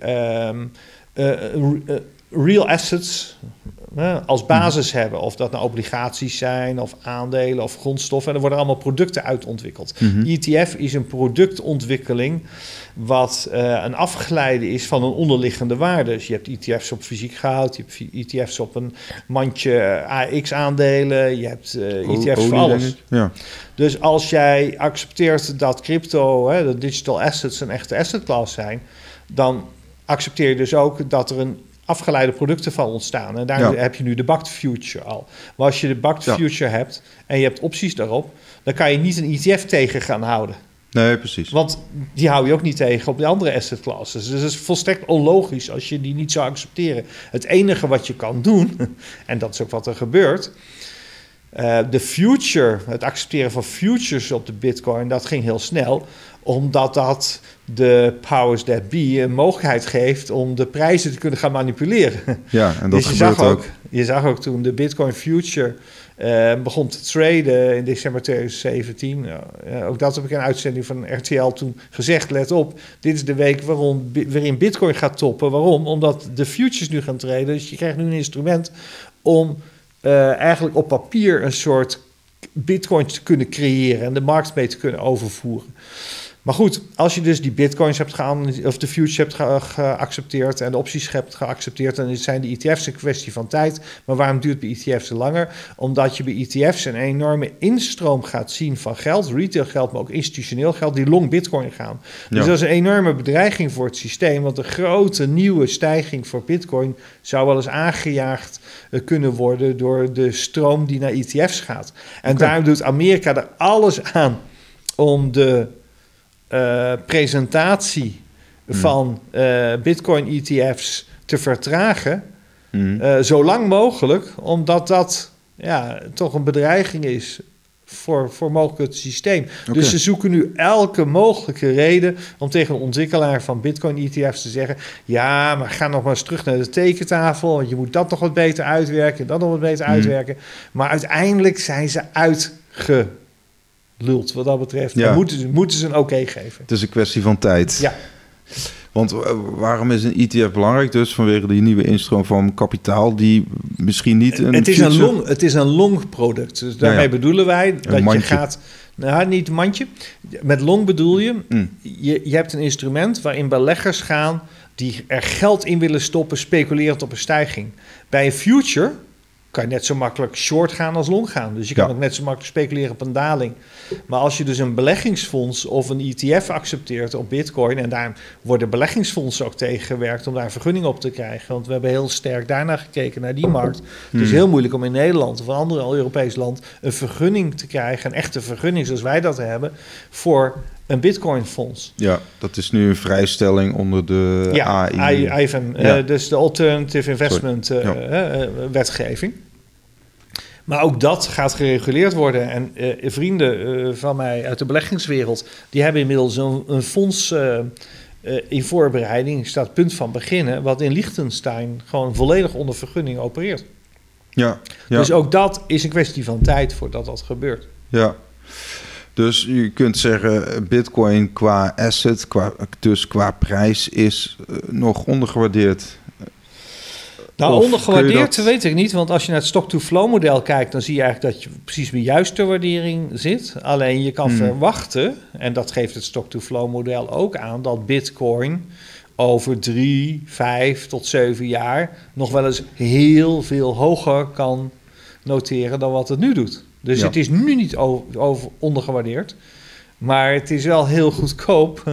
Speaker 2: real assets als basis hebben. Of dat nou obligaties zijn, of aandelen, of grondstoffen. En er worden allemaal producten uitontwikkeld. ETF is een productontwikkeling wat een afgeleide is van een onderliggende waarde. Dus je hebt ETF's op fysiek goud, je hebt ETF's op een mandje AX-aandelen, je hebt ETF's voor alles. Ja. Dus als jij accepteert dat crypto, de digital assets, een echte asset class zijn, dan accepteer je dus ook dat er een afgeleide producten van ontstaan. En daar heb je nu de BACT Future al. Maar als je de BACT Future hebt en je hebt opties daarop, dan kan je niet een ETF tegen gaan houden.
Speaker 1: Nee, precies.
Speaker 2: Want die hou je ook niet tegen op de andere asset classes. Dus het is volstrekt onlogisch als je die niet zou accepteren. Het enige wat je kan doen, en dat is ook wat er gebeurt, de future, het accepteren van futures op de Bitcoin, dat ging heel snel, omdat dat de powers that be een mogelijkheid geeft om de prijzen te kunnen gaan manipuleren.
Speaker 1: Ja, en dat dus gebeurt ook.
Speaker 2: Je zag ook toen de Bitcoin future begon te traden in december 2017. Ook dat heb ik in een uitzending van RTL toen gezegd. Let op, dit is de week waarin Bitcoin gaat toppen. Waarom? Omdat de futures nu gaan traden. Dus je krijgt nu een instrument om eigenlijk op papier een soort Bitcoin te kunnen creëren en de markt mee te kunnen overvoeren. Maar goed, als je dus die bitcoins hebt of de futures hebt geaccepteerd en de opties hebt geaccepteerd, dan zijn de ETF's een kwestie van tijd. Maar waarom duurt bij ETF's langer? Omdat je bij ETF's een enorme instroom gaat zien van geld, retail geld, maar ook institutioneel geld, die long bitcoin gaan. Dus dat is een enorme bedreiging voor het systeem, want een grote nieuwe stijging voor bitcoin zou wel eens aangejaagd kunnen worden door de stroom die naar ETF's gaat. En daarom doet Amerika er alles aan om de presentatie van Bitcoin-ETF's te vertragen, zo lang mogelijk, omdat dat toch een bedreiging is voor mogelijk het systeem. Dus ze zoeken nu elke mogelijke reden om tegen een ontwikkelaar van Bitcoin-ETF's te zeggen, ja, maar ga nog maar eens terug naar de tekentafel, want je moet dat nog wat beter uitwerken, dat nog wat beter uitwerken. Maar uiteindelijk zijn ze uitgeluld wat dat betreft. Dan moeten ze een oké geven.
Speaker 1: Het is een kwestie van tijd.
Speaker 2: Ja.
Speaker 1: Want waarom is een ETF belangrijk? Dus vanwege die nieuwe instroom van kapitaal die misschien niet een...
Speaker 2: Het is een long product. Dus daarmee bedoelen wij dat mandje. Je gaat... Nou, niet een mandje. Met long bedoel je, je hebt een instrument waarin beleggers gaan die er geld in willen stoppen, speculerend op een stijging. Bij een future kan je net zo makkelijk short gaan als long gaan. Dus je kan ook net zo makkelijk speculeren op een daling. Maar als je dus een beleggingsfonds of een ETF accepteert op Bitcoin, en daar worden beleggingsfondsen ook tegengewerkt om daar een vergunning op te krijgen, want we hebben heel sterk daarna gekeken, naar die markt. Het is heel moeilijk om in Nederland of een ander Europees land een vergunning te krijgen, een echte vergunning zoals wij dat hebben, voor een Bitcoin-fonds.
Speaker 1: Ja, dat is nu een vrijstelling onder de
Speaker 2: AIFM, dus de Alternative Investment wetgeving. Maar ook dat gaat gereguleerd worden. En vrienden van mij uit de beleggingswereld, die hebben inmiddels een fonds in voorbereiding, staat punt van beginnen, wat in Liechtenstein gewoon volledig onder vergunning opereert.
Speaker 1: Ja.
Speaker 2: Dus ook dat is een kwestie van tijd voordat dat gebeurt.
Speaker 1: Ja. Dus je kunt zeggen, Bitcoin qua asset, qua prijs is nog ondergewaardeerd.
Speaker 2: Nou, ondergewaardeerd weet ik niet, want als je naar het stock-to-flow model kijkt, dan zie je eigenlijk dat je precies bij juiste waardering zit. Alleen je kan verwachten, en dat geeft het stock-to-flow model ook aan, dat Bitcoin over 3, 5 tot 7 jaar nog wel eens heel veel hoger kan noteren dan wat het nu doet. Dus het is nu niet ondergewaardeerd, maar het is wel heel goedkoop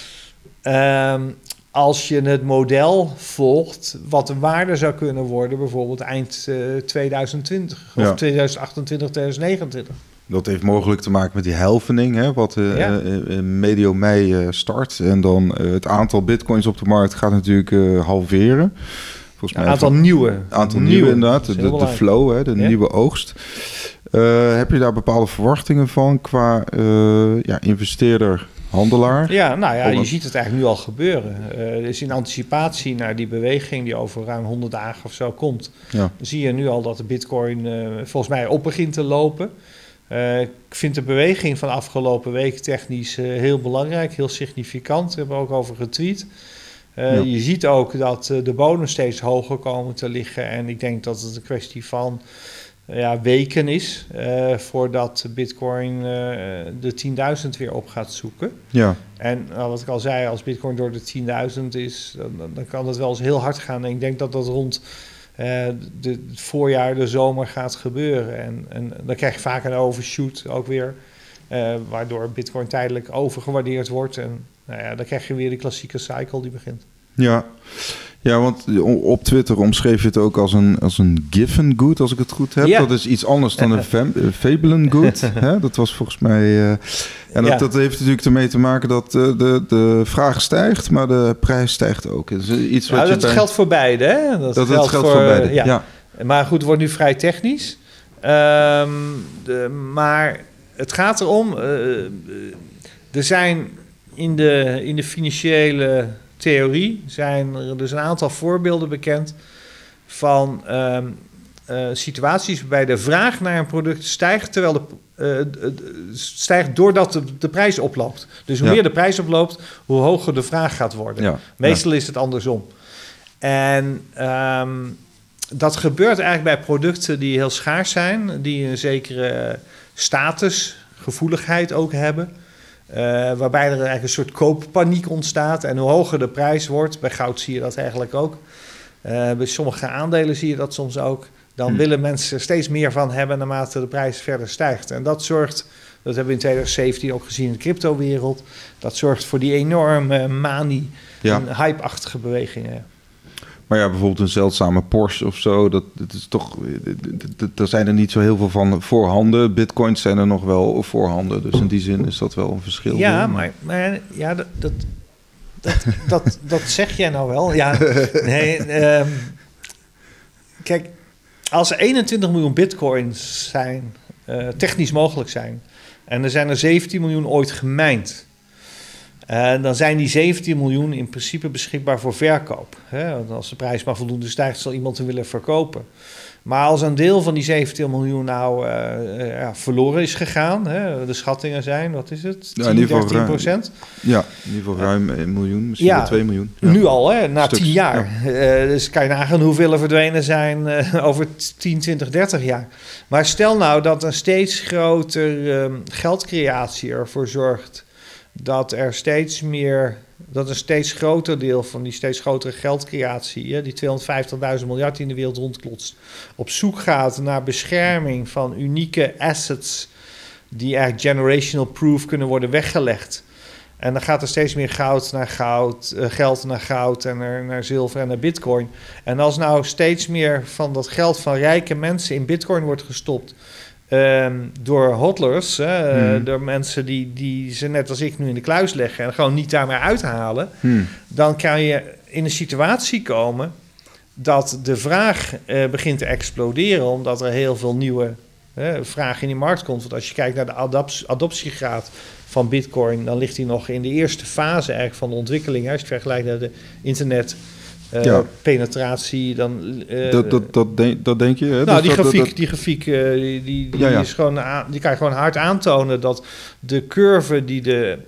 Speaker 2: als je het model volgt wat de waarde zou kunnen worden, bijvoorbeeld eind 2020 of 2028, 2029.
Speaker 1: Dat heeft mogelijk te maken met die halvening, hè, wat medio mei start. En dan het aantal bitcoins op de markt gaat natuurlijk halveren.
Speaker 2: Een aantal nieuwe
Speaker 1: inderdaad. De flow, hè, de nieuwe oogst. Heb je daar bepaalde verwachtingen van qua investeerder, handelaar?
Speaker 2: Ja, nou ja, je ziet het eigenlijk nu al gebeuren. Dus in anticipatie naar die beweging die over ruim 100 dagen of zo komt, zie je nu al dat de Bitcoin volgens mij op begint te lopen. Ik vind de beweging van afgelopen week technisch heel belangrijk, heel significant. We hebben er ook over getweet. Je ziet ook dat de bodem steeds hoger komen te liggen. En ik denk dat het een kwestie van weken is voordat Bitcoin de 10.000 weer op gaat zoeken. Ja. En wat ik al zei, als Bitcoin door de 10.000 is, dan kan het wel eens heel hard gaan. En ik denk dat dat rond het voorjaar, de zomer gaat gebeuren. En dan krijg je vaak een overshoot ook weer, waardoor Bitcoin tijdelijk overgewaardeerd wordt. En dan krijg je weer de klassieke cycle die begint.
Speaker 1: Ja, want op Twitter omschreef je het ook als een given good, als ik het goed heb. Ja. Dat is iets anders dan een fablen good. Hè? Dat was volgens mij... dat heeft natuurlijk ermee te maken dat de vraag stijgt, maar de prijs stijgt ook. Dat is iets wat
Speaker 2: dat geldt voor beide, hè?
Speaker 1: Dat geldt voor beide, ja.
Speaker 2: Maar goed, het wordt nu vrij technisch. Maar het gaat erom... er zijn in de financiële theorie zijn er dus een aantal voorbeelden bekend van situaties waarbij de vraag naar een product stijgt terwijl stijgt doordat de prijs oploopt. Dus hoe meer de prijs oploopt, hoe hoger de vraag gaat worden. Ja. Meestal is het andersom. En dat gebeurt eigenlijk bij producten die heel schaars zijn, die een zekere status, gevoeligheid ook hebben. Waarbij er eigenlijk een soort kooppaniek ontstaat. En hoe hoger de prijs wordt, bij goud zie je dat eigenlijk ook. Bij sommige aandelen zie je dat soms ook. Dan willen mensen er steeds meer van hebben naarmate de prijs verder stijgt. En dat zorgt, dat hebben we in 2017 ook gezien in de cryptowereld. Dat zorgt voor die enorme manie en hype-achtige bewegingen.
Speaker 1: Maar ja, bijvoorbeeld een zeldzame Porsche of zo, dat is toch, er zijn er niet zo heel veel van voorhanden. Bitcoins zijn er nog wel voorhanden, dus in die zin is dat wel een verschil.
Speaker 2: Ja, maar ja, dat zeg jij nou wel. Ja, nee, kijk, als er 21 miljoen bitcoins zijn, technisch mogelijk zijn, en er zijn er 17 miljoen ooit gemijnd, dan zijn die 17 miljoen in principe beschikbaar voor verkoop. Want als de prijs maar voldoende stijgt, zal iemand hem willen verkopen. Maar als een deel van die 17 miljoen nou verloren is gegaan, de schattingen zijn, wat is het? 10, 13%?
Speaker 1: Ja, in ieder geval ruim 1 miljoen, misschien wel 2 miljoen. Ja.
Speaker 2: Nu al, na 10 jaar. Ja. Dus kan je nagaan hoeveel er verdwenen zijn over 10, 20, 30 jaar. Maar stel nou dat een steeds groter geldcreatie ervoor zorgt dat een steeds groter deel van die steeds grotere geldcreatie, die 250.000 miljard die in de wereld rondklotst, op zoek gaat naar bescherming van unieke assets die eigenlijk generational proof kunnen worden weggelegd. En dan gaat er steeds meer geld naar goud en naar zilver en naar bitcoin. En als nou steeds meer van dat geld van rijke mensen in bitcoin wordt gestopt, door hodlers, door mensen die ze net als ik nu in de kluis leggen en gewoon niet daar meer uithalen, dan kan je in een situatie komen dat de vraag begint te exploderen, omdat er heel veel nieuwe vraag in die markt komt. Want als je kijkt naar de adoptiegraad van bitcoin, dan ligt die nog in de eerste fase eigenlijk van de ontwikkeling. Als je het vergelijkt naar de internet penetratie, dan
Speaker 1: dat denk je? Hè?
Speaker 2: Nou,
Speaker 1: dus
Speaker 2: die grafiek is gewoon die kan je gewoon hard aantonen dat de curve die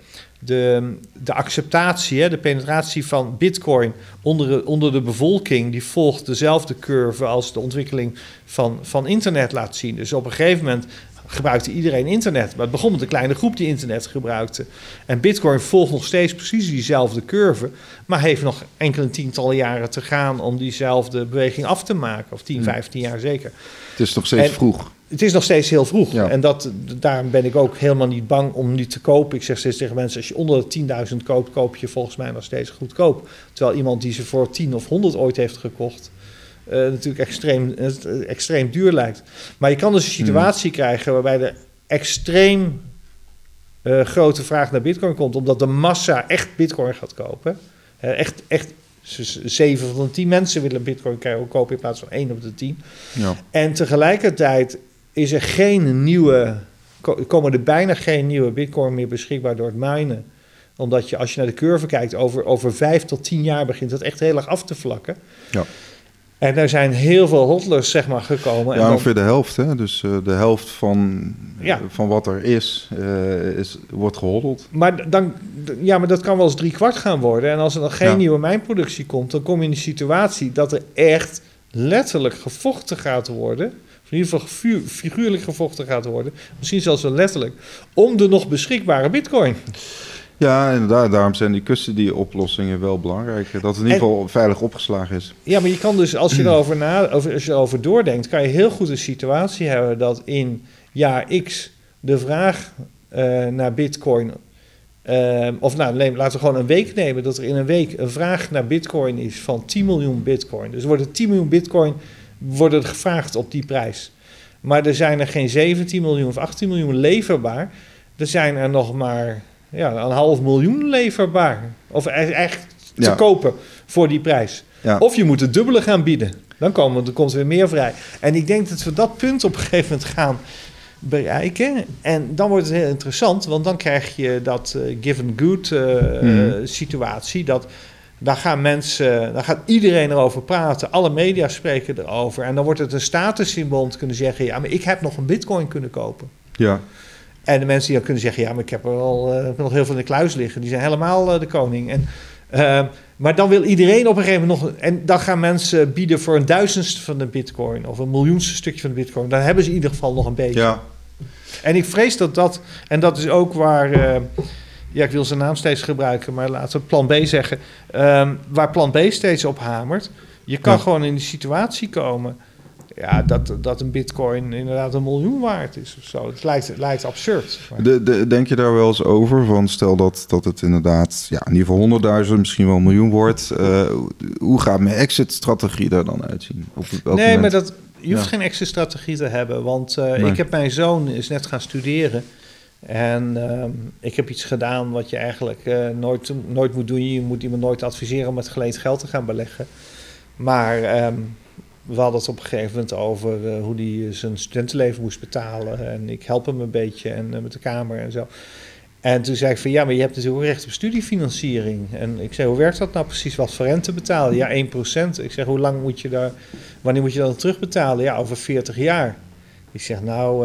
Speaker 2: de acceptatie, de penetratie van bitcoin onder de bevolking, die volgt dezelfde curve als de ontwikkeling van internet laat zien. Dus op een gegeven moment gebruikte iedereen internet. Maar het begon met een kleine groep die internet gebruikte. En bitcoin volgt nog steeds precies diezelfde curve, maar heeft nog enkele tientallen jaren te gaan om diezelfde beweging af te maken. Of 10, 15 jaar zeker.
Speaker 1: Het is nog steeds vroeg.
Speaker 2: Het is nog steeds heel vroeg.
Speaker 1: Ja.
Speaker 2: En daarom ben ik ook helemaal niet bang om nu te kopen. Ik zeg steeds tegen mensen, als je onder de 10.000 koopt, koop je volgens mij nog steeds goedkoop. Terwijl iemand die ze voor 10 of 100 ooit heeft gekocht, natuurlijk extreem duur lijkt. Maar je kan dus een situatie krijgen waarbij er extreem grote vraag naar bitcoin komt, omdat de massa echt bitcoin gaat kopen. Echt 7 van de 10 mensen willen bitcoin kopen in plaats van 1 op de 10. Ja. En tegelijkertijd komen er bijna geen nieuwe bitcoin meer beschikbaar door het minen. Omdat je, als je naar de curve kijkt, over 5 tot 10 jaar begint het echt heel erg af te vlakken. Ja. En er zijn heel veel hodlers, zeg maar, gekomen.
Speaker 1: Ja, ongeveer de helft. Hè? Dus de helft van wat er wordt gehoddeld.
Speaker 2: Maar dat kan wel eens 3/4 gaan worden. En als er nog geen nieuwe mijnproductie komt, dan kom je in de situatie dat er echt letterlijk gevochten gaat worden. Of in ieder geval figuurlijk gevochten gaat worden. Misschien zelfs wel letterlijk. Om de nog beschikbare bitcoin.
Speaker 1: Ja, inderdaad. Daarom zijn die custody-oplossingen wel belangrijk. Dat het in ieder geval veilig opgeslagen is.
Speaker 2: Ja, maar je kan dus, als je erover doordenkt, kan je heel goed een situatie hebben dat in jaar X de vraag naar bitcoin, laten we gewoon een week nemen, dat er in een week een vraag naar bitcoin is van 10 miljoen bitcoin. Dus worden 10 miljoen bitcoin gevraagd op die prijs. Maar er zijn er geen 17 miljoen of 18 miljoen leverbaar. Er zijn er nog maar 500.000 leverbaar. Of echt te kopen voor die prijs. Ja. Of je moet het dubbele gaan bieden. Dan komt er weer meer vrij. En ik denk dat we dat punt op een gegeven moment gaan bereiken. En dan wordt het heel interessant. Want dan krijg je dat given good situatie. Daar gaat iedereen erover praten. Alle media spreken erover. En dan wordt het een statussymbool om te kunnen zeggen, ja, maar ik heb nog een bitcoin kunnen kopen. Ja. En de mensen die dan kunnen zeggen, ja, maar ik heb nog heel veel in de kluis liggen. Die zijn helemaal de koning. Maar dan wil iedereen op een gegeven moment nog. En dan gaan mensen bieden voor 1/1000ste van de bitcoin. Of 1.000.000ste stukje van de bitcoin. Dan hebben ze in ieder geval nog een beetje. Ja. En ik vrees dat en dat is ook waar Ja, ik wil zijn naam steeds gebruiken, maar laten we plan B zeggen. Waar plan B steeds op hamert. Je kan gewoon in die situatie komen... Ja, dat een bitcoin inderdaad 1 miljoen waard is of zo. Het lijkt absurd.
Speaker 1: Denk je daar wel eens over? Van stel dat het inderdaad in ieder geval 100.000, misschien wel 1 miljoen wordt. Hoe gaat mijn exit-strategie daar dan uitzien?
Speaker 2: Nee, maar je hoeft geen exit-strategie te hebben. Want ik heb mijn zoon is net gaan studeren. En ik heb iets gedaan wat je eigenlijk nooit moet doen. Je moet iemand nooit adviseren om met geleend geld te gaan beleggen. Maar... we hadden het op een gegeven moment over hoe hij zijn studentenleven moest betalen. En ik help hem een beetje en met de kamer en zo. En toen zei ik van maar je hebt natuurlijk ook recht op studiefinanciering. En ik zei, hoe werkt dat nou precies? Wat voor rente betalen? Ja, 1%. Ik zeg, wanneer moet je dat terugbetalen? Ja, over 40 jaar. Ik zeg,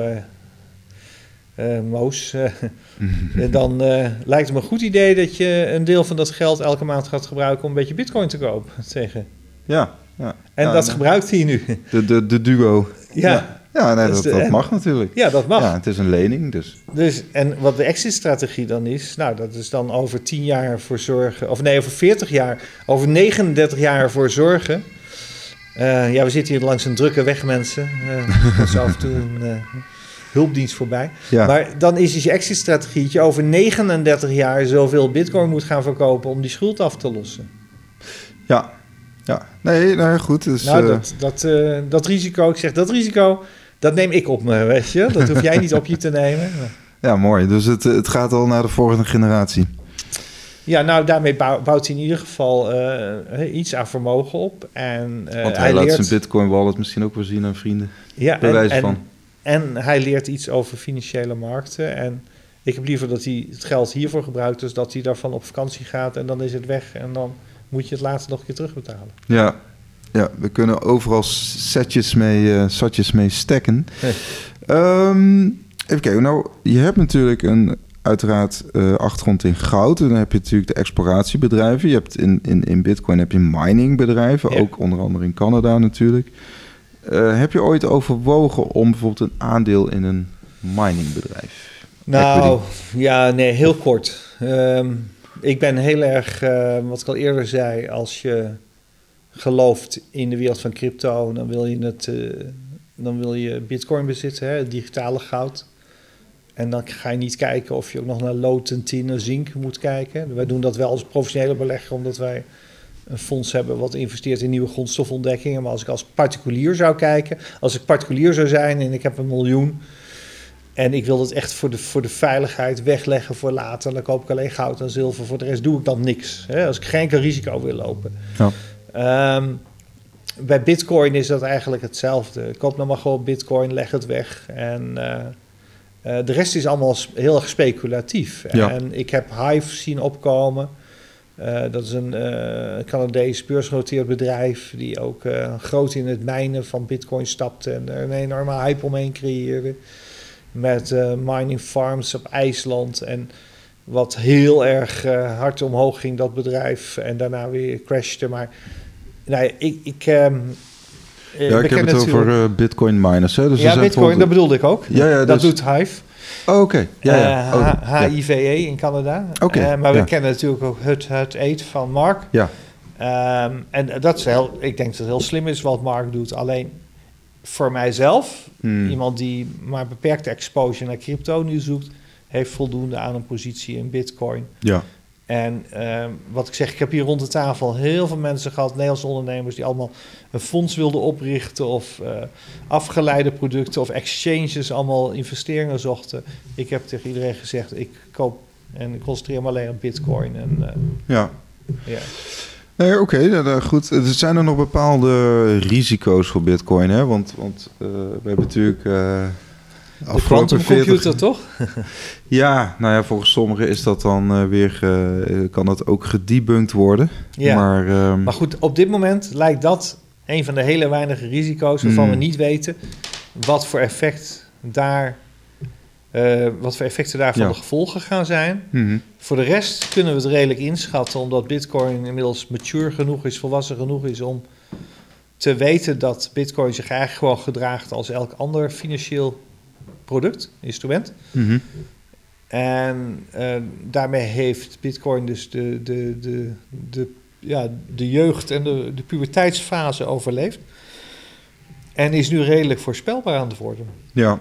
Speaker 2: Moos, dan lijkt het me een goed idee dat je een deel van dat geld elke maand gaat gebruiken om een beetje bitcoin te kopen. Tegen.
Speaker 1: Ja.
Speaker 2: En dat gebruikt hij nu.
Speaker 1: De duo.
Speaker 2: Ja.
Speaker 1: Dat mag natuurlijk.
Speaker 2: Ja, dat mag.
Speaker 1: Ja, het is een lening, dus.
Speaker 2: En wat de exit-strategie dan is... Nou, dat is dan over 10 jaar voor zorgen... Of nee, over 40 jaar. Over 39 jaar voor zorgen. We zitten hier langs een drukke weg, mensen. Er is af en toe een hulpdienst voorbij. Ja. Maar dan is je exit-strategie... dat je over 39 jaar zoveel bitcoin moet gaan verkopen... om die schuld af te lossen.
Speaker 1: Ja. Nee, goed. Dus,
Speaker 2: dat risico, ik zeg, dat risico, dat neem ik op me, weet je. Dat hoef jij niet op je te nemen.
Speaker 1: Ja, mooi. Dus het gaat al naar de volgende generatie.
Speaker 2: Ja, nou, daarmee bouwt hij in ieder geval iets aan vermogen op.
Speaker 1: Want hij laat zijn Bitcoin wallet misschien ook weer zien aan vrienden.
Speaker 2: Ja, en hij leert iets over financiële markten. En ik heb liever dat hij het geld hiervoor gebruikt... dus dat hij daarvan op vakantie gaat en dan is het weg en dan... moet je het later nog een keer terugbetalen.
Speaker 1: Ja, we kunnen overal satjes mee stacken. Even kijken, nou, je hebt natuurlijk uiteraard achtergrond in goud. En dan heb je natuurlijk de exploratiebedrijven. Je hebt in Bitcoin heb je miningbedrijven, ook onder andere in Canada natuurlijk. Heb je ooit overwogen om bijvoorbeeld een aandeel in een miningbedrijf?
Speaker 2: Nou, heel kort. Ik ben heel erg, wat ik al eerder zei, als je gelooft in de wereld van crypto, dan wil je bitcoin bezitten, het digitale goud. En dan ga je niet kijken of je ook nog naar lood en tin en zink moet kijken. Wij doen dat wel als professionele belegger, omdat wij een fonds hebben wat investeert in nieuwe grondstofontdekkingen. Maar als ik als particulier zou kijken, als ik particulier zou zijn en ik heb 1 miljoen... en ik wil het echt voor de veiligheid wegleggen voor later... dan koop ik alleen goud en zilver. Voor de rest doe ik dan niks. Hè, als ik geen enkel risico wil lopen. Ja. Bij bitcoin is dat eigenlijk hetzelfde. Koop nou maar gewoon bitcoin, leg het weg. En de rest is allemaal heel erg speculatief. Ja. En ik heb Hive zien opkomen. Dat is een Canadees beursgenoteerd bedrijf... die ook groot in het mijnen van bitcoin stapte... en er een enorme hype omheen creëerde... met mining farms op IJsland. En wat heel erg hard omhoog ging, dat bedrijf. En daarna weer crashte. Maar ik
Speaker 1: heb het over Bitcoin miners. Hè? Dus
Speaker 2: Bitcoin, dat bedoelde ik ook. Dat doet Hive.
Speaker 1: Oh, oké.
Speaker 2: HIVE in Canada. Maar we kennen natuurlijk ook Hut 8 van Mark. Ja. En dat is ik denk dat het heel slim is wat Mark doet. Alleen... voor mijzelf, iemand die maar beperkte exposure naar crypto nu zoekt... heeft voldoende aan een positie in bitcoin. Ja. En wat ik zeg, ik heb hier rond de tafel heel veel mensen gehad... Nederlandse ondernemers die allemaal een fonds wilden oprichten... of afgeleide producten of exchanges, allemaal investeringen zochten. Ik heb tegen iedereen gezegd, ik koop en ik concentreer me alleen op bitcoin. Ja.
Speaker 1: Nee, oké, goed. Er zijn er nog bepaalde risico's voor bitcoin, hè? Want we hebben natuurlijk...
Speaker 2: de quantumcomputer, toch?
Speaker 1: Ja, nou ja, volgens sommigen is dat dan kan dat ook gedebunked worden.
Speaker 2: Ja, maar goed, op dit moment lijkt dat een van de hele weinige risico's... waarvan we niet weten wat voor effecten daarvan de gevolgen gaan zijn. Mm-hmm. Voor de rest kunnen we het redelijk inschatten... omdat bitcoin inmiddels mature genoeg is, volwassen genoeg is... om te weten dat bitcoin zich eigenlijk gewoon gedraagt... als elk ander financieel product, instrument. Mm-hmm. En daarmee heeft Bitcoin dus de jeugd en de puberteitsfase overleefd. En is nu redelijk voorspelbaar aan het worden.
Speaker 1: Ja.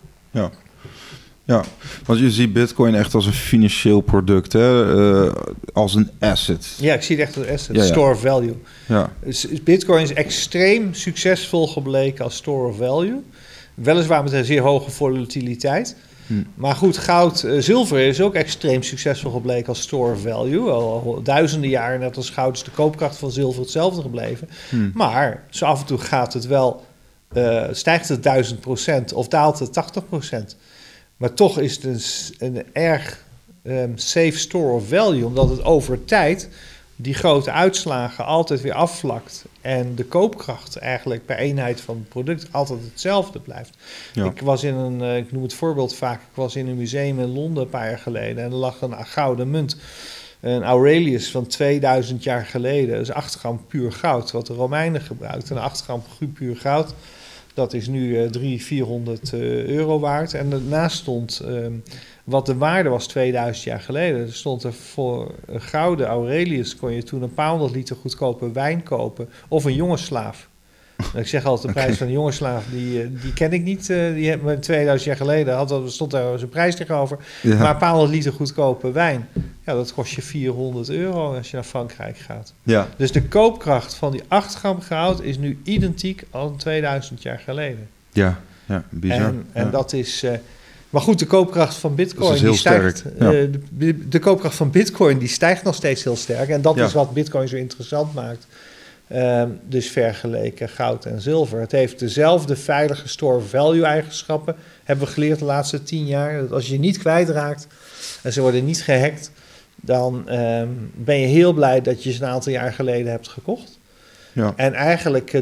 Speaker 1: Want je ziet Bitcoin echt als een financieel product, hè? Als een asset.
Speaker 2: Ja, ik zie het echt als asset,
Speaker 1: Ja.
Speaker 2: store of value.
Speaker 1: Ja.
Speaker 2: Bitcoin is extreem succesvol gebleken als store of value. Weliswaar met een zeer hoge volatiliteit. Maar goed, goud, zilver is ook extreem succesvol gebleken als store of value. Al duizenden jaren, net als goud, is de koopkracht van zilver hetzelfde gebleven. Maar zo af en toe gaat het wel, stijgt het 1000% of daalt het 80%. Maar toch is het een erg safe store of value, omdat het over tijd die grote uitslagen altijd weer afvlakt en de koopkracht eigenlijk per eenheid van het product altijd hetzelfde blijft.
Speaker 1: Ja.
Speaker 2: Ik was ik noem het voorbeeld vaak, ik was in een museum in Londen een paar jaar geleden en er lag een gouden munt, een Aurelius van 2000 jaar geleden. Dat is 8 gram puur goud, wat de Romeinen gebruikten. En 8 gram puur goud, dat is nu 300-400 euro waard. En daarnaast stond wat de waarde was 2000 jaar geleden. Er stond er voor een gouden Aurelius kon je toen een paar honderd liter goedkope wijn kopen. Of een jonge slaaf. Ik zeg altijd, de prijs van een jonge slaaf, die ken ik niet. Die hebben we 2000 jaar geleden, stond daar zijn prijs tegenover.
Speaker 1: Ja.
Speaker 2: Maar een paar honderd liter goedkope wijn, ja, dat kost je 400 euro als je naar Frankrijk gaat.
Speaker 1: Ja.
Speaker 2: Dus de koopkracht van die 8 gram goud is nu identiek als 2000 jaar geleden.
Speaker 1: Ja, bizar.
Speaker 2: En dat is... maar goed, de koopkracht van Bitcoin
Speaker 1: is heel
Speaker 2: die stijgt.
Speaker 1: sterk, ja.
Speaker 2: De koopkracht van Bitcoin die stijgt nog steeds heel sterk. En dat
Speaker 1: Ja.
Speaker 2: is wat Bitcoin zo interessant maakt. Dus vergeleken goud en zilver. Het heeft dezelfde veilige store value eigenschappen. Hebben we geleerd de laatste 10 jaar. Dat als je niet kwijtraakt en ze worden niet gehackt, dan ben je heel blij dat je ze een aantal jaar geleden hebt gekocht.
Speaker 1: Ja.
Speaker 2: En eigenlijk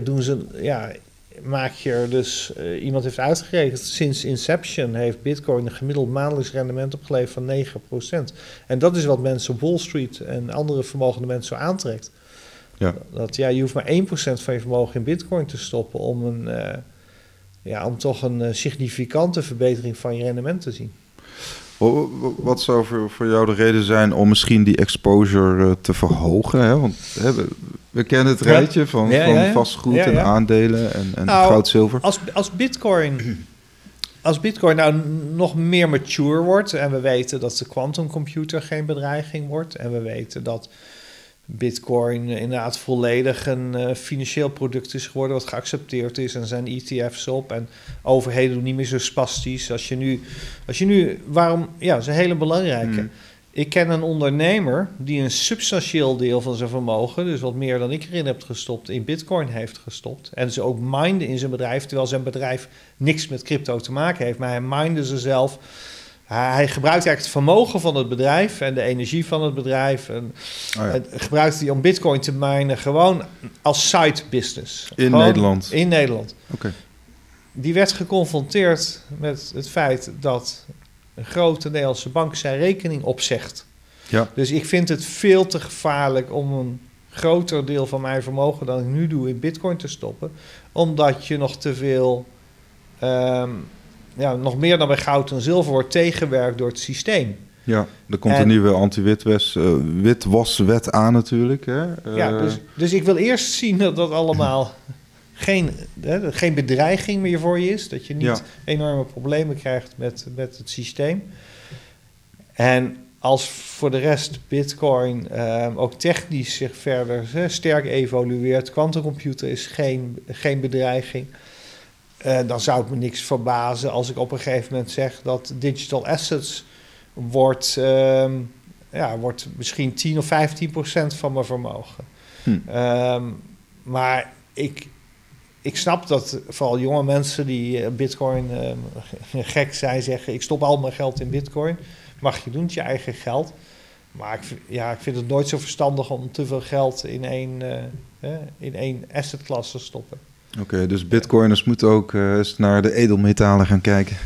Speaker 2: maak je er dus... iemand heeft uitgerekend, sinds Inception heeft Bitcoin een gemiddeld maandelijks rendement opgeleverd van 9%. En dat is wat mensen op Wall Street en andere vermogende mensen zo aantrekt.
Speaker 1: Ja.
Speaker 2: Je hoeft maar 1% van je vermogen in Bitcoin te stoppen om toch een significante verbetering van je rendement te zien.
Speaker 1: Wat zou voor jou de reden zijn om misschien die exposure te verhogen? Hè? Want we kennen het rijtje van vastgoed en aandelen en goud, zilver.
Speaker 2: Als Bitcoin nou nog meer mature wordt en we weten dat de quantumcomputer geen bedreiging wordt en we weten dat Bitcoin inderdaad volledig een financieel product is geworden wat geaccepteerd is en er zijn ETF's op en overheden doen niet meer zo spastisch. Dat is een hele belangrijke. Ik ken een ondernemer die een substantieel deel van zijn vermogen, dus wat meer dan ik erin heb gestopt, in Bitcoin heeft gestopt. En ze ook minde in zijn bedrijf, terwijl zijn bedrijf niks met crypto te maken heeft, maar hij minde ze zelf. Hij gebruikt eigenlijk het vermogen van het bedrijf en de energie van het bedrijf. En gebruikt hij om Bitcoin te minen gewoon als side business.
Speaker 1: Nederland?
Speaker 2: In Nederland.
Speaker 1: Okay.
Speaker 2: Die werd geconfronteerd met het feit dat een grote Nederlandse bank zijn rekening opzegt.
Speaker 1: Ja.
Speaker 2: Dus ik vind het veel te gevaarlijk om een groter deel van mijn vermogen dan ik nu doe in Bitcoin te stoppen. Omdat je nog te veel... nog meer dan bij goud en zilver wordt tegengewerkt door het systeem.
Speaker 1: Ja, er komt een nieuwe anti-witwaswet aan natuurlijk. Hè?
Speaker 2: Dus ik wil eerst zien dat allemaal geen bedreiging meer voor je is. Dat je niet enorme problemen krijgt met het systeem. En als voor de rest Bitcoin ook technisch zich verder sterk evolueert, quantumcomputer is geen bedreiging. Dan zou het me niks verbazen als ik op een gegeven moment zeg dat digital assets wordt misschien 10 of 15% van mijn vermogen. Maar ik snap dat vooral jonge mensen die Bitcoin gek zijn zeggen, ik stop al mijn geld in Bitcoin. Mag je doen, het je eigen geld. Maar ik vind het nooit zo verstandig om te veel geld in één assetklasse te stoppen.
Speaker 1: Oké, dus bitcoiners moeten ook eens naar de edelmetalen gaan kijken.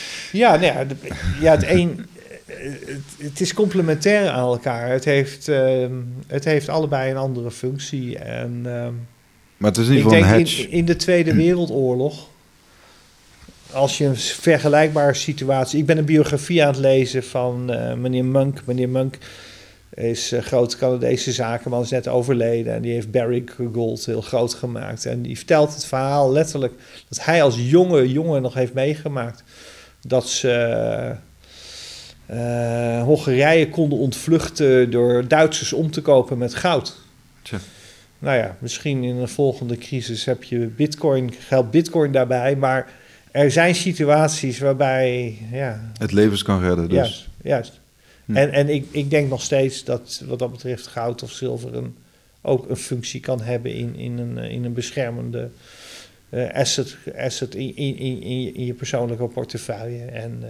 Speaker 2: Het is complementair aan elkaar. Het heeft allebei een andere functie.
Speaker 1: Maar het is in ieder geval een hedge.
Speaker 2: In de Tweede Wereldoorlog als je een vergelijkbare situatie... Ik ben een biografie aan het lezen van meneer Monk. Meneer Monk is een grote Canadese zakenman, is net overleden. En die heeft Barrick Gold heel groot gemaakt. En die vertelt het verhaal letterlijk dat hij als jongen nog heeft meegemaakt. Dat ze Hongarije konden ontvluchten door Duitsers om te kopen met goud.
Speaker 1: Tja.
Speaker 2: Nou ja, misschien in een volgende crisis heb je geldt bitcoin daarbij. Maar er zijn situaties waarbij... Ja,
Speaker 1: Het levens kan redden, dus.
Speaker 2: Juist. En ik denk nog steeds dat wat dat betreft goud of zilver ook een functie kan hebben in een beschermende asset in je persoonlijke portefeuille.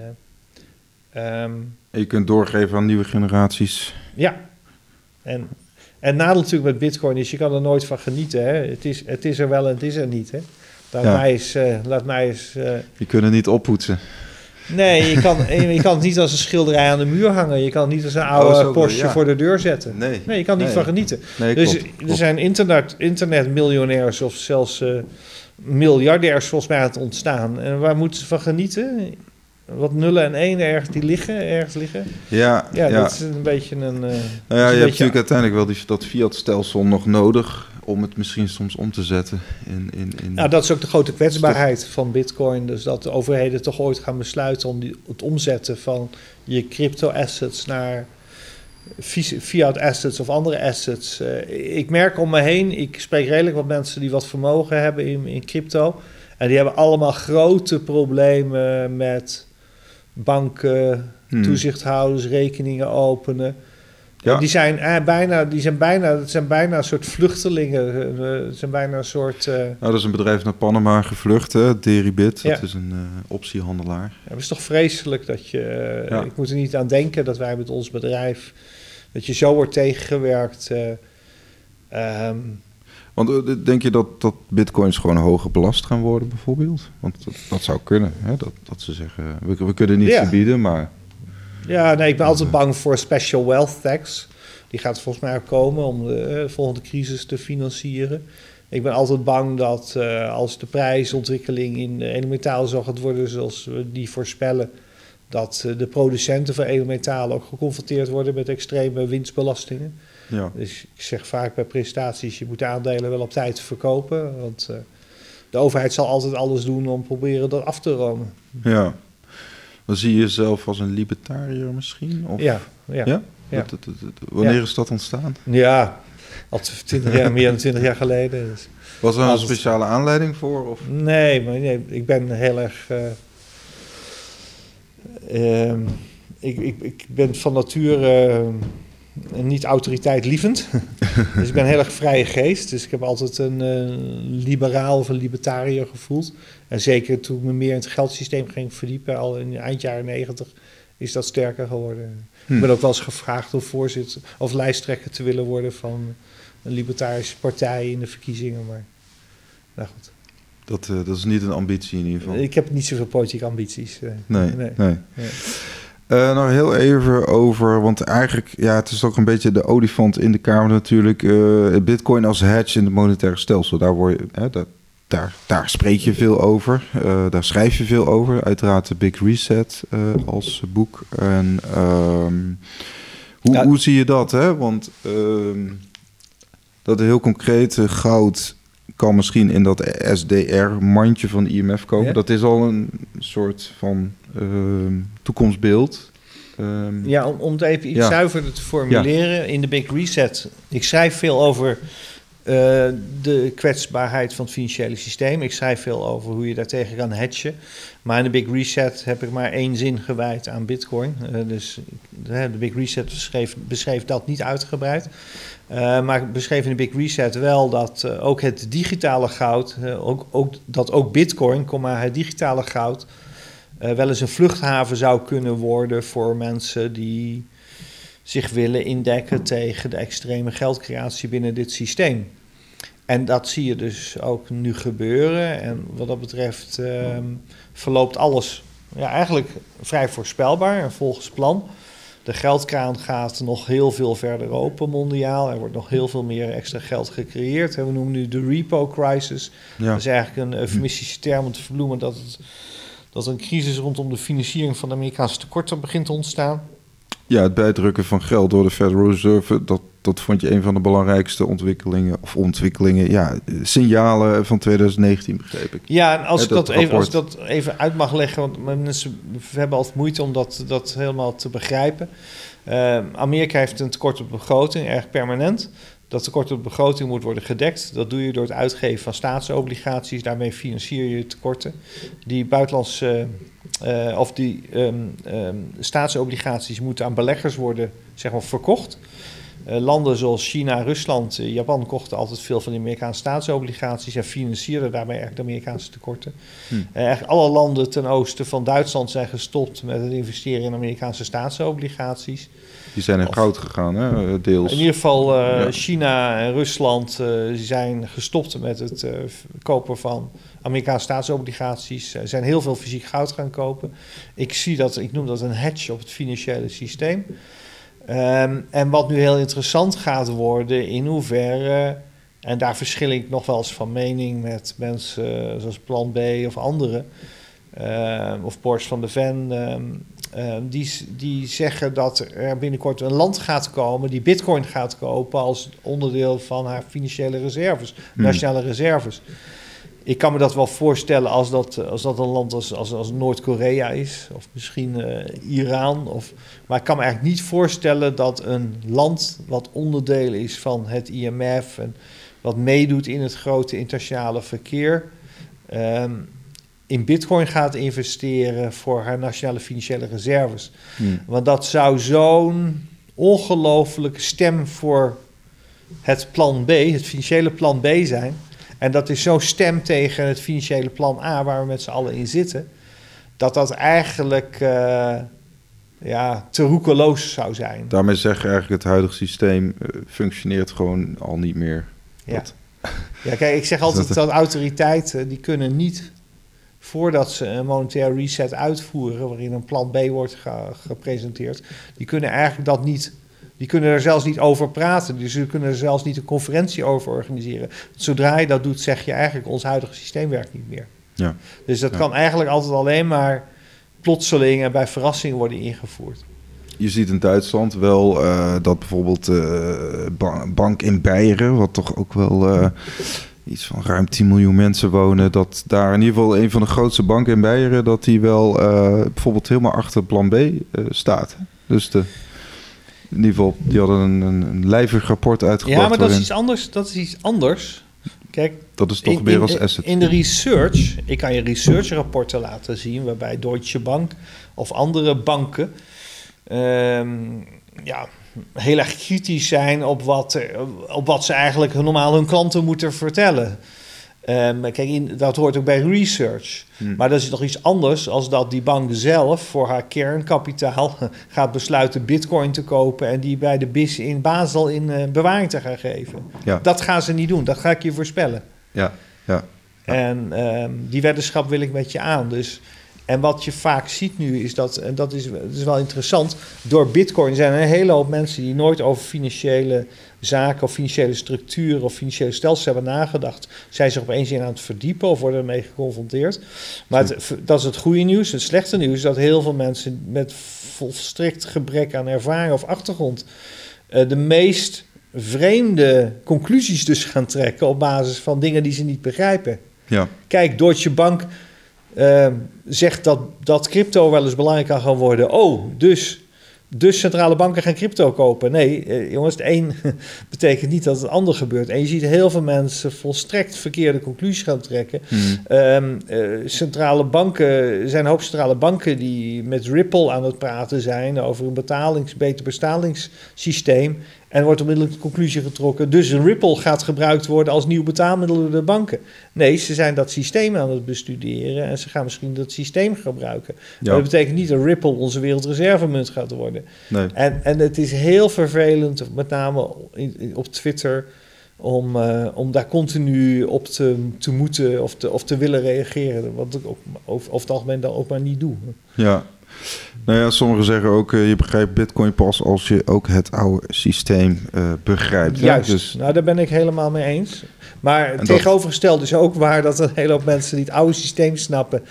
Speaker 2: En
Speaker 1: je kunt doorgeven aan nieuwe generaties.
Speaker 2: Ja. En nadeel natuurlijk met bitcoin is, je kan er nooit van genieten. Hè? Het is er wel en het is er niet. Hè? Laat mij eens...
Speaker 1: Je kunt het niet oppoetsen.
Speaker 2: Nee, je kan het niet als een schilderij aan de muur hangen. Je kan het niet als een oude Porsche voor de deur zetten. Nee, je kan er niet van genieten.
Speaker 1: Nee,
Speaker 2: dus
Speaker 1: klopt.
Speaker 2: Er zijn internetmiljonairs of zelfs miljardairs volgens mij aan het ontstaan. En waar moeten ze van genieten? Wat nullen en enen ergens liggen. Ja, dat is een beetje een...
Speaker 1: je hebt natuurlijk uiteindelijk wel dat fiat-stelsel nog nodig om het misschien soms om te zetten.
Speaker 2: Nou, dat is ook de grote kwetsbaarheid van bitcoin. Dus dat de overheden toch ooit gaan besluiten om het omzetten van je crypto-assets naar fiat-assets of andere assets. Ik merk om me heen, ik spreek redelijk wat mensen die wat vermogen hebben in crypto. En die hebben allemaal grote problemen met banken, toezichthouders, rekeningen openen. Ja. Het zijn bijna een soort vluchtelingen. Het zijn bijna een soort...
Speaker 1: dat is een bedrijf naar Panama gevlucht, hè? Deribit. Dat is een optiehandelaar.
Speaker 2: Ja, het is toch vreselijk dat je... Ik moet er niet aan denken dat wij met ons bedrijf... dat je zo wordt tegengewerkt.
Speaker 1: Want denk je dat bitcoins gewoon hoger belast gaan worden bijvoorbeeld? Want dat zou kunnen, hè? Dat ze zeggen, we kunnen niet verbieden, maar...
Speaker 2: Ja, nee, ik ben altijd bang voor special wealth tax. Die gaat volgens mij ook komen om de volgende crisis te financieren. Ik ben altijd bang dat als de prijsontwikkeling in edelmetalen zal gaan worden zoals we die voorspellen, dat de producenten van edelmetalen ook geconfronteerd worden met extreme winstbelastingen. Ja. Dus ik zeg vaak bij presentaties, je moet de aandelen wel op tijd verkopen. Want de overheid zal altijd alles doen om proberen dat af te romen.
Speaker 1: Ja. Dan zie je jezelf als een libertariër misschien? Of?
Speaker 2: Ja?
Speaker 1: Wanneer is dat ontstaan?
Speaker 2: Ja, al meer dan 20 jaar geleden. Dus.
Speaker 1: Was er een speciale aanleiding voor? Of?
Speaker 2: Nee, ik ben heel erg... Ik ben van nature niet autoriteit-lievend. Dus ik ben een heel erg vrije geest. Dus ik heb altijd een liberaal of een libertariër gevoeld. En zeker toen ik me meer in het geldsysteem ging verdiepen, al in eind jaren 90, is dat sterker geworden. Ik ben ook wel eens gevraagd om voorzitter of lijsttrekker te willen worden van een libertarische partij in de verkiezingen. Maar nou goed.
Speaker 1: Dat is niet een ambitie in ieder geval.
Speaker 2: Ik heb niet zoveel politieke ambities.
Speaker 1: Nee. Nou, heel even over, want eigenlijk, het is toch een beetje de olifant in de kamer natuurlijk. Bitcoin als hedge in het monetaire stelsel, daar spreek je veel over. Daar schrijf je veel over. Uiteraard de Big Reset als boek. En hoe zie je dat? Hè? Want dat heel concreet goud kan misschien in dat SDR-mandje van de IMF komen. Ja. Dat is al een soort van toekomstbeeld.
Speaker 2: Om het even iets zuiverder te formuleren. In de Big Reset, ik schrijf veel over de kwetsbaarheid van het financiële systeem. Ik schrijf veel over hoe je daartegen kan hedgen. Maar in de Big Reset heb ik maar 1 zin gewijd aan Bitcoin. Dus de Big Reset beschreef dat niet uitgebreid. Maar ik beschreef in de Big Reset wel dat ook het digitale goud, dat ook Bitcoin, het digitale goud, wel eens een vluchthaven zou kunnen worden voor mensen die zich willen indekken tegen de extreme geldcreatie binnen dit systeem. En dat zie je dus ook nu gebeuren. En wat dat betreft verloopt alles eigenlijk vrij voorspelbaar en volgens plan. De geldkraan gaat nog heel veel verder open mondiaal. Er wordt nog heel veel meer extra geld gecreëerd. We noemen nu de repo crisis. Ja. Dat is eigenlijk een eufemistische term om te verbloemen dat er een crisis rondom de financiering van de Amerikaanse tekorten begint te ontstaan.
Speaker 1: Ja, het bijdrukken van geld door de Federal Reserve, dat vond je een van de belangrijkste signalen van 2019, begreep ik.
Speaker 2: Ja, en als ik dat even uit mag leggen, want mensen hebben altijd moeite om dat helemaal te begrijpen. Amerika heeft een tekort op de begroting, erg permanent. Dat tekort op de begroting moet worden gedekt. Dat doe je door het uitgeven van staatsobligaties. Daarmee financier je tekorten. Die buitenlandse staatsobligaties moeten aan beleggers worden, zeg maar, verkocht. Landen zoals China, Rusland, Japan kochten altijd veel van de Amerikaanse staatsobligaties en financierden daarmee eigenlijk de Amerikaanse tekorten. Eigenlijk alle landen ten oosten van Duitsland zijn gestopt met het investeren in Amerikaanse staatsobligaties.
Speaker 1: Die zijn in goud gegaan, hè? Deels.
Speaker 2: In ieder geval China en Rusland zijn gestopt met het kopen van Amerikaanse staatsobligaties. Zijn heel veel fysiek goud gaan kopen. Ik noem dat een hedge op het financiële systeem. En wat nu heel interessant gaat worden, in hoeverre, en daar verschil ik nog wel eens van mening met mensen zoals Plan B of anderen, of Boris van de Ven, die zeggen dat er binnenkort een land gaat komen die bitcoin gaat kopen als onderdeel van haar financiële reserves, nationale reserves. Ik kan me dat wel voorstellen als dat een land als Noord-Korea is, of misschien Iran. Maar ik kan me eigenlijk niet voorstellen dat een land wat onderdeel is van het IMF en wat meedoet in het grote internationale verkeer, in bitcoin gaat investeren voor haar nationale financiële reserves. Want dat zou zo'n ongelofelijke stem voor het plan B, het financiële plan B zijn. En dat is zo'n stem tegen het financiële plan A, waar we met z'n allen in zitten, dat eigenlijk te roekeloos zou zijn.
Speaker 1: Daarmee zeg je eigenlijk, het huidige systeem functioneert gewoon al niet meer.
Speaker 2: Ja, kijk, ik zeg altijd dat autoriteiten, die kunnen niet, voordat ze een monetaire reset uitvoeren, waarin een plan B wordt gepresenteerd, die kunnen eigenlijk dat niet. Die kunnen er zelfs niet over praten. Dus ze kunnen er zelfs niet een conferentie over organiseren. Zodra je dat doet, zeg je eigenlijk, ons huidige systeem werkt niet meer.
Speaker 1: Ja.
Speaker 2: Dus dat kan eigenlijk altijd alleen maar plotseling en bij verrassing worden ingevoerd.
Speaker 1: Je ziet in Duitsland wel dat bijvoorbeeld bank in Beieren, wat toch ook wel iets van ruim 10 miljoen mensen wonen, dat daar in ieder geval een van de grootste banken in Beieren, dat die wel bijvoorbeeld helemaal achter plan B staat. Dus in ieder geval, die hadden een lijvig rapport uitgebracht.
Speaker 2: Ja, maar dat is iets anders. Kijk,
Speaker 1: dat is toch weer als asset.
Speaker 2: In de research, ik kan je researchrapporten laten zien, waarbij Deutsche Bank of andere banken heel erg kritisch zijn op wat ze eigenlijk normaal hun klanten moeten vertellen. Kijk, dat hoort ook bij research. Maar dat is nog iets anders als dat die bank zelf voor haar kernkapitaal gaat besluiten bitcoin te kopen en die bij de BIS in Basel in bewaring te gaan geven. Ja. Dat gaan ze niet doen, dat ga ik je voorspellen.
Speaker 1: Ja.
Speaker 2: En die weddenschap wil ik met je aan. Dus, en wat je vaak ziet nu is dat, en dat is wel interessant, door bitcoin zijn er een hele hoop mensen die nooit over financiële zaken of financiële structuren of financiële stelsels hebben nagedacht, zijn zich opeens in aan het verdiepen of worden ermee geconfronteerd. Maar dat is het goede nieuws. Het slechte nieuws is dat heel veel mensen met volstrekt gebrek aan ervaring of achtergrond de meest vreemde conclusies dus gaan trekken op basis van dingen die ze niet begrijpen. Ja. Kijk, Deutsche Bank zegt dat crypto wel eens belangrijk kan gaan worden. Dus centrale banken gaan crypto kopen. Nee, jongens, het een betekent niet dat het ander gebeurt. En je ziet heel veel mensen volstrekt verkeerde conclusies gaan trekken. Centrale banken, zijn een hoop centrale banken die met Ripple aan het praten zijn over een beter betalingssysteem. En wordt onmiddellijk de conclusie getrokken, dus Ripple gaat gebruikt worden als nieuw betaalmiddel door de banken. Nee, ze zijn dat systeem aan het bestuderen en ze gaan misschien dat systeem gebruiken. Ja. Maar dat betekent niet dat Ripple onze wereldreservemunt gaat worden. Nee. En het is heel vervelend, met name op Twitter, om daar continu op te moeten of te willen reageren. Wat ik ook over het algemeen dan ook maar niet doe.
Speaker 1: Ja. Nou ja, sommigen zeggen ook, je begrijpt bitcoin pas als je ook het oude systeem begrijpt.
Speaker 2: Juist, dus, nou daar ben ik helemaal mee eens. Maar tegenovergesteld is ook waar dat een hele hoop mensen die het oude systeem snappen,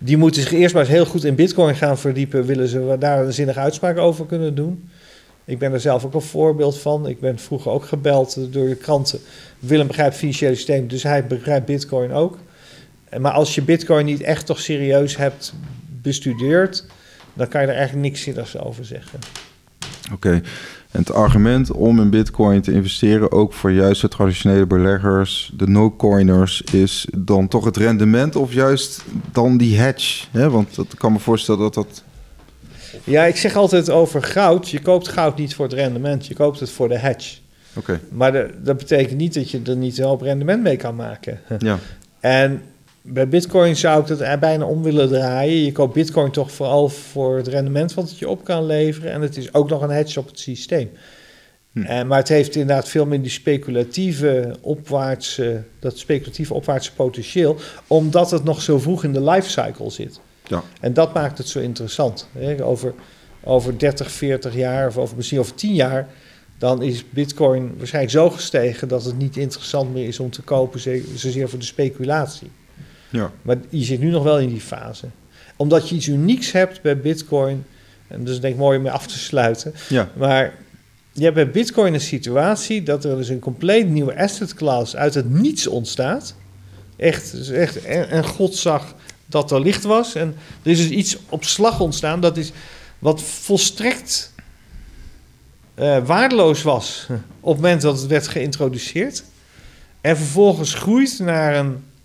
Speaker 2: Die moeten zich eerst maar eens heel goed in Bitcoin gaan verdiepen. Willen ze daar een zinnige uitspraak over kunnen doen? Ik ben er zelf ook een voorbeeld van. Ik ben vroeger ook gebeld door de kranten. Willem begrijpt financiële systeem, dus hij begrijpt Bitcoin ook. Maar als je Bitcoin niet echt toch serieus hebt bestudeerd, dan kan je er eigenlijk niks zinnigs over zeggen.
Speaker 1: Oké. En het argument om in Bitcoin te investeren, ook voor juist de traditionele beleggers, de no-coiners, is dan toch het rendement of juist dan die hedge? Hè? Want dat kan me voorstellen dat...
Speaker 2: Ja, ik zeg altijd over goud. Je koopt goud niet voor het rendement, je koopt het voor de hedge.
Speaker 1: Okay.
Speaker 2: Maar dat betekent niet dat je er niet een hoop rendement mee kan maken.
Speaker 1: Ja.
Speaker 2: En bij Bitcoin zou ik dat er bijna om willen draaien. Je koopt Bitcoin toch vooral voor het rendement wat het je op kan leveren. En het is ook nog een hedge op het systeem. Maar het heeft inderdaad veel meer die speculatieve opwaartse potentieel, omdat het nog zo vroeg in de lifecycle zit.
Speaker 1: Ja.
Speaker 2: En dat maakt het zo interessant. Over 30, 40 jaar of misschien over 10 jaar, dan is Bitcoin waarschijnlijk zo gestegen dat het niet interessant meer is om te kopen, zozeer voor de speculatie.
Speaker 1: Ja.
Speaker 2: Maar je zit nu nog wel in die fase. Omdat je iets unieks hebt bij Bitcoin, en dus denk ik mooi om mee af te sluiten.
Speaker 1: Ja.
Speaker 2: Maar je hebt bij Bitcoin een situatie dat er dus een compleet nieuwe asset class uit het niets ontstaat. Echt, en God zag dat er licht was. En er is dus iets op slag ontstaan, dat is wat volstrekt waardeloos was op het moment dat het werd geïntroduceerd. En vervolgens groeit naar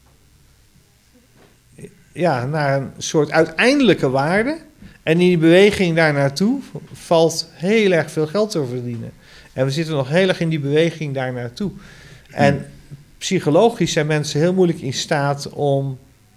Speaker 2: een soort uiteindelijke waarde. En in die beweging daar naartoe valt heel erg veel geld te verdienen. En we zitten nog heel erg in die beweging daar naartoe. En psychologisch zijn mensen heel moeilijk in staat om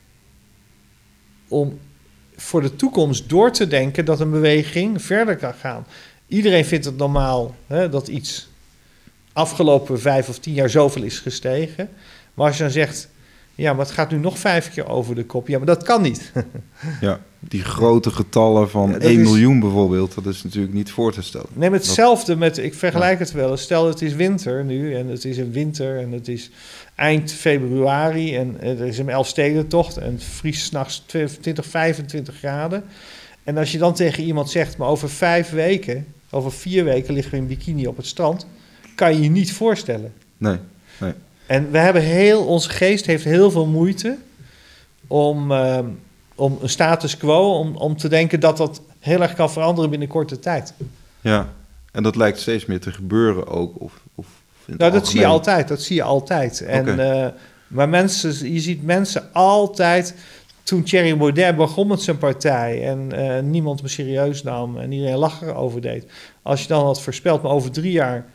Speaker 2: voor de toekomst door te denken dat een beweging verder kan gaan. Iedereen vindt het normaal dat iets afgelopen 5 of 10 jaar zoveel is gestegen. Maar als je dan zegt, ja, maar het gaat nu nog 5 keer over de kop. Ja, maar dat kan niet.
Speaker 1: Ja, die grote getallen van 1 miljoen bijvoorbeeld, dat is natuurlijk niet voor te stellen.
Speaker 2: Nee, maar hetzelfde met, ik vergelijk het wel. Stel, het is winter nu en het is een winter en het is eind februari en er is een Elfstedentocht en het vriest 's nachts 20, 25 graden. En als je dan tegen iemand zegt, maar over 5 weken, over 4 weken liggen we in bikini op het strand, kan je je niet voorstellen.
Speaker 1: Nee.
Speaker 2: En onze geest heeft heel veel moeite om een status quo, om te denken dat dat heel erg kan veranderen binnen korte tijd.
Speaker 1: Ja, en dat lijkt steeds meer te gebeuren ook.
Speaker 2: Nou, dat zie je altijd. En, maar je ziet mensen altijd. Toen Thierry Baudet begon met zijn partij en niemand me serieus nam en iedereen lachen over deed. Als je dan had voorspeld, maar over 3 jaar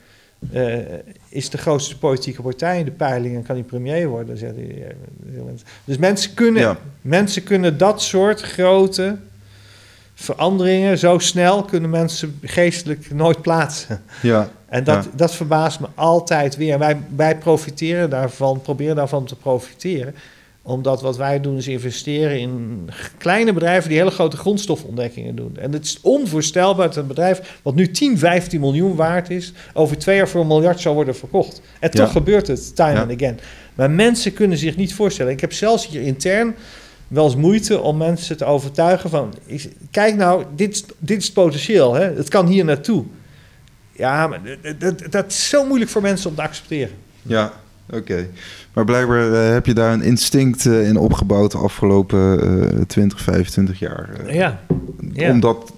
Speaker 2: is de grootste politieke partij in de peiling en kan hij premier worden. Dus mensen kunnen dat soort grote veranderingen zo snel kunnen mensen geestelijk nooit plaatsen.
Speaker 1: Ja.
Speaker 2: En dat verbaast me altijd weer. Wij proberen daarvan te profiteren. Omdat wat wij doen is investeren in kleine bedrijven die hele grote grondstofontdekkingen doen. En het is onvoorstelbaar dat een bedrijf wat nu 10, 15 miljoen waard is, over 2 jaar voor 1 miljard zal worden verkocht. En toch gebeurt het time and again. Maar mensen kunnen zich niet voorstellen. Ik heb zelfs hier intern wel eens moeite om mensen te overtuigen van, kijk nou, dit is het potentieel. Hè? Het kan hier naartoe. Ja, maar dat is zo moeilijk voor mensen om te accepteren.
Speaker 1: Ja, oké. Maar blijkbaar heb je daar een instinct in opgebouwd de afgelopen 20, 25 jaar.
Speaker 2: Ja.
Speaker 1: Om dat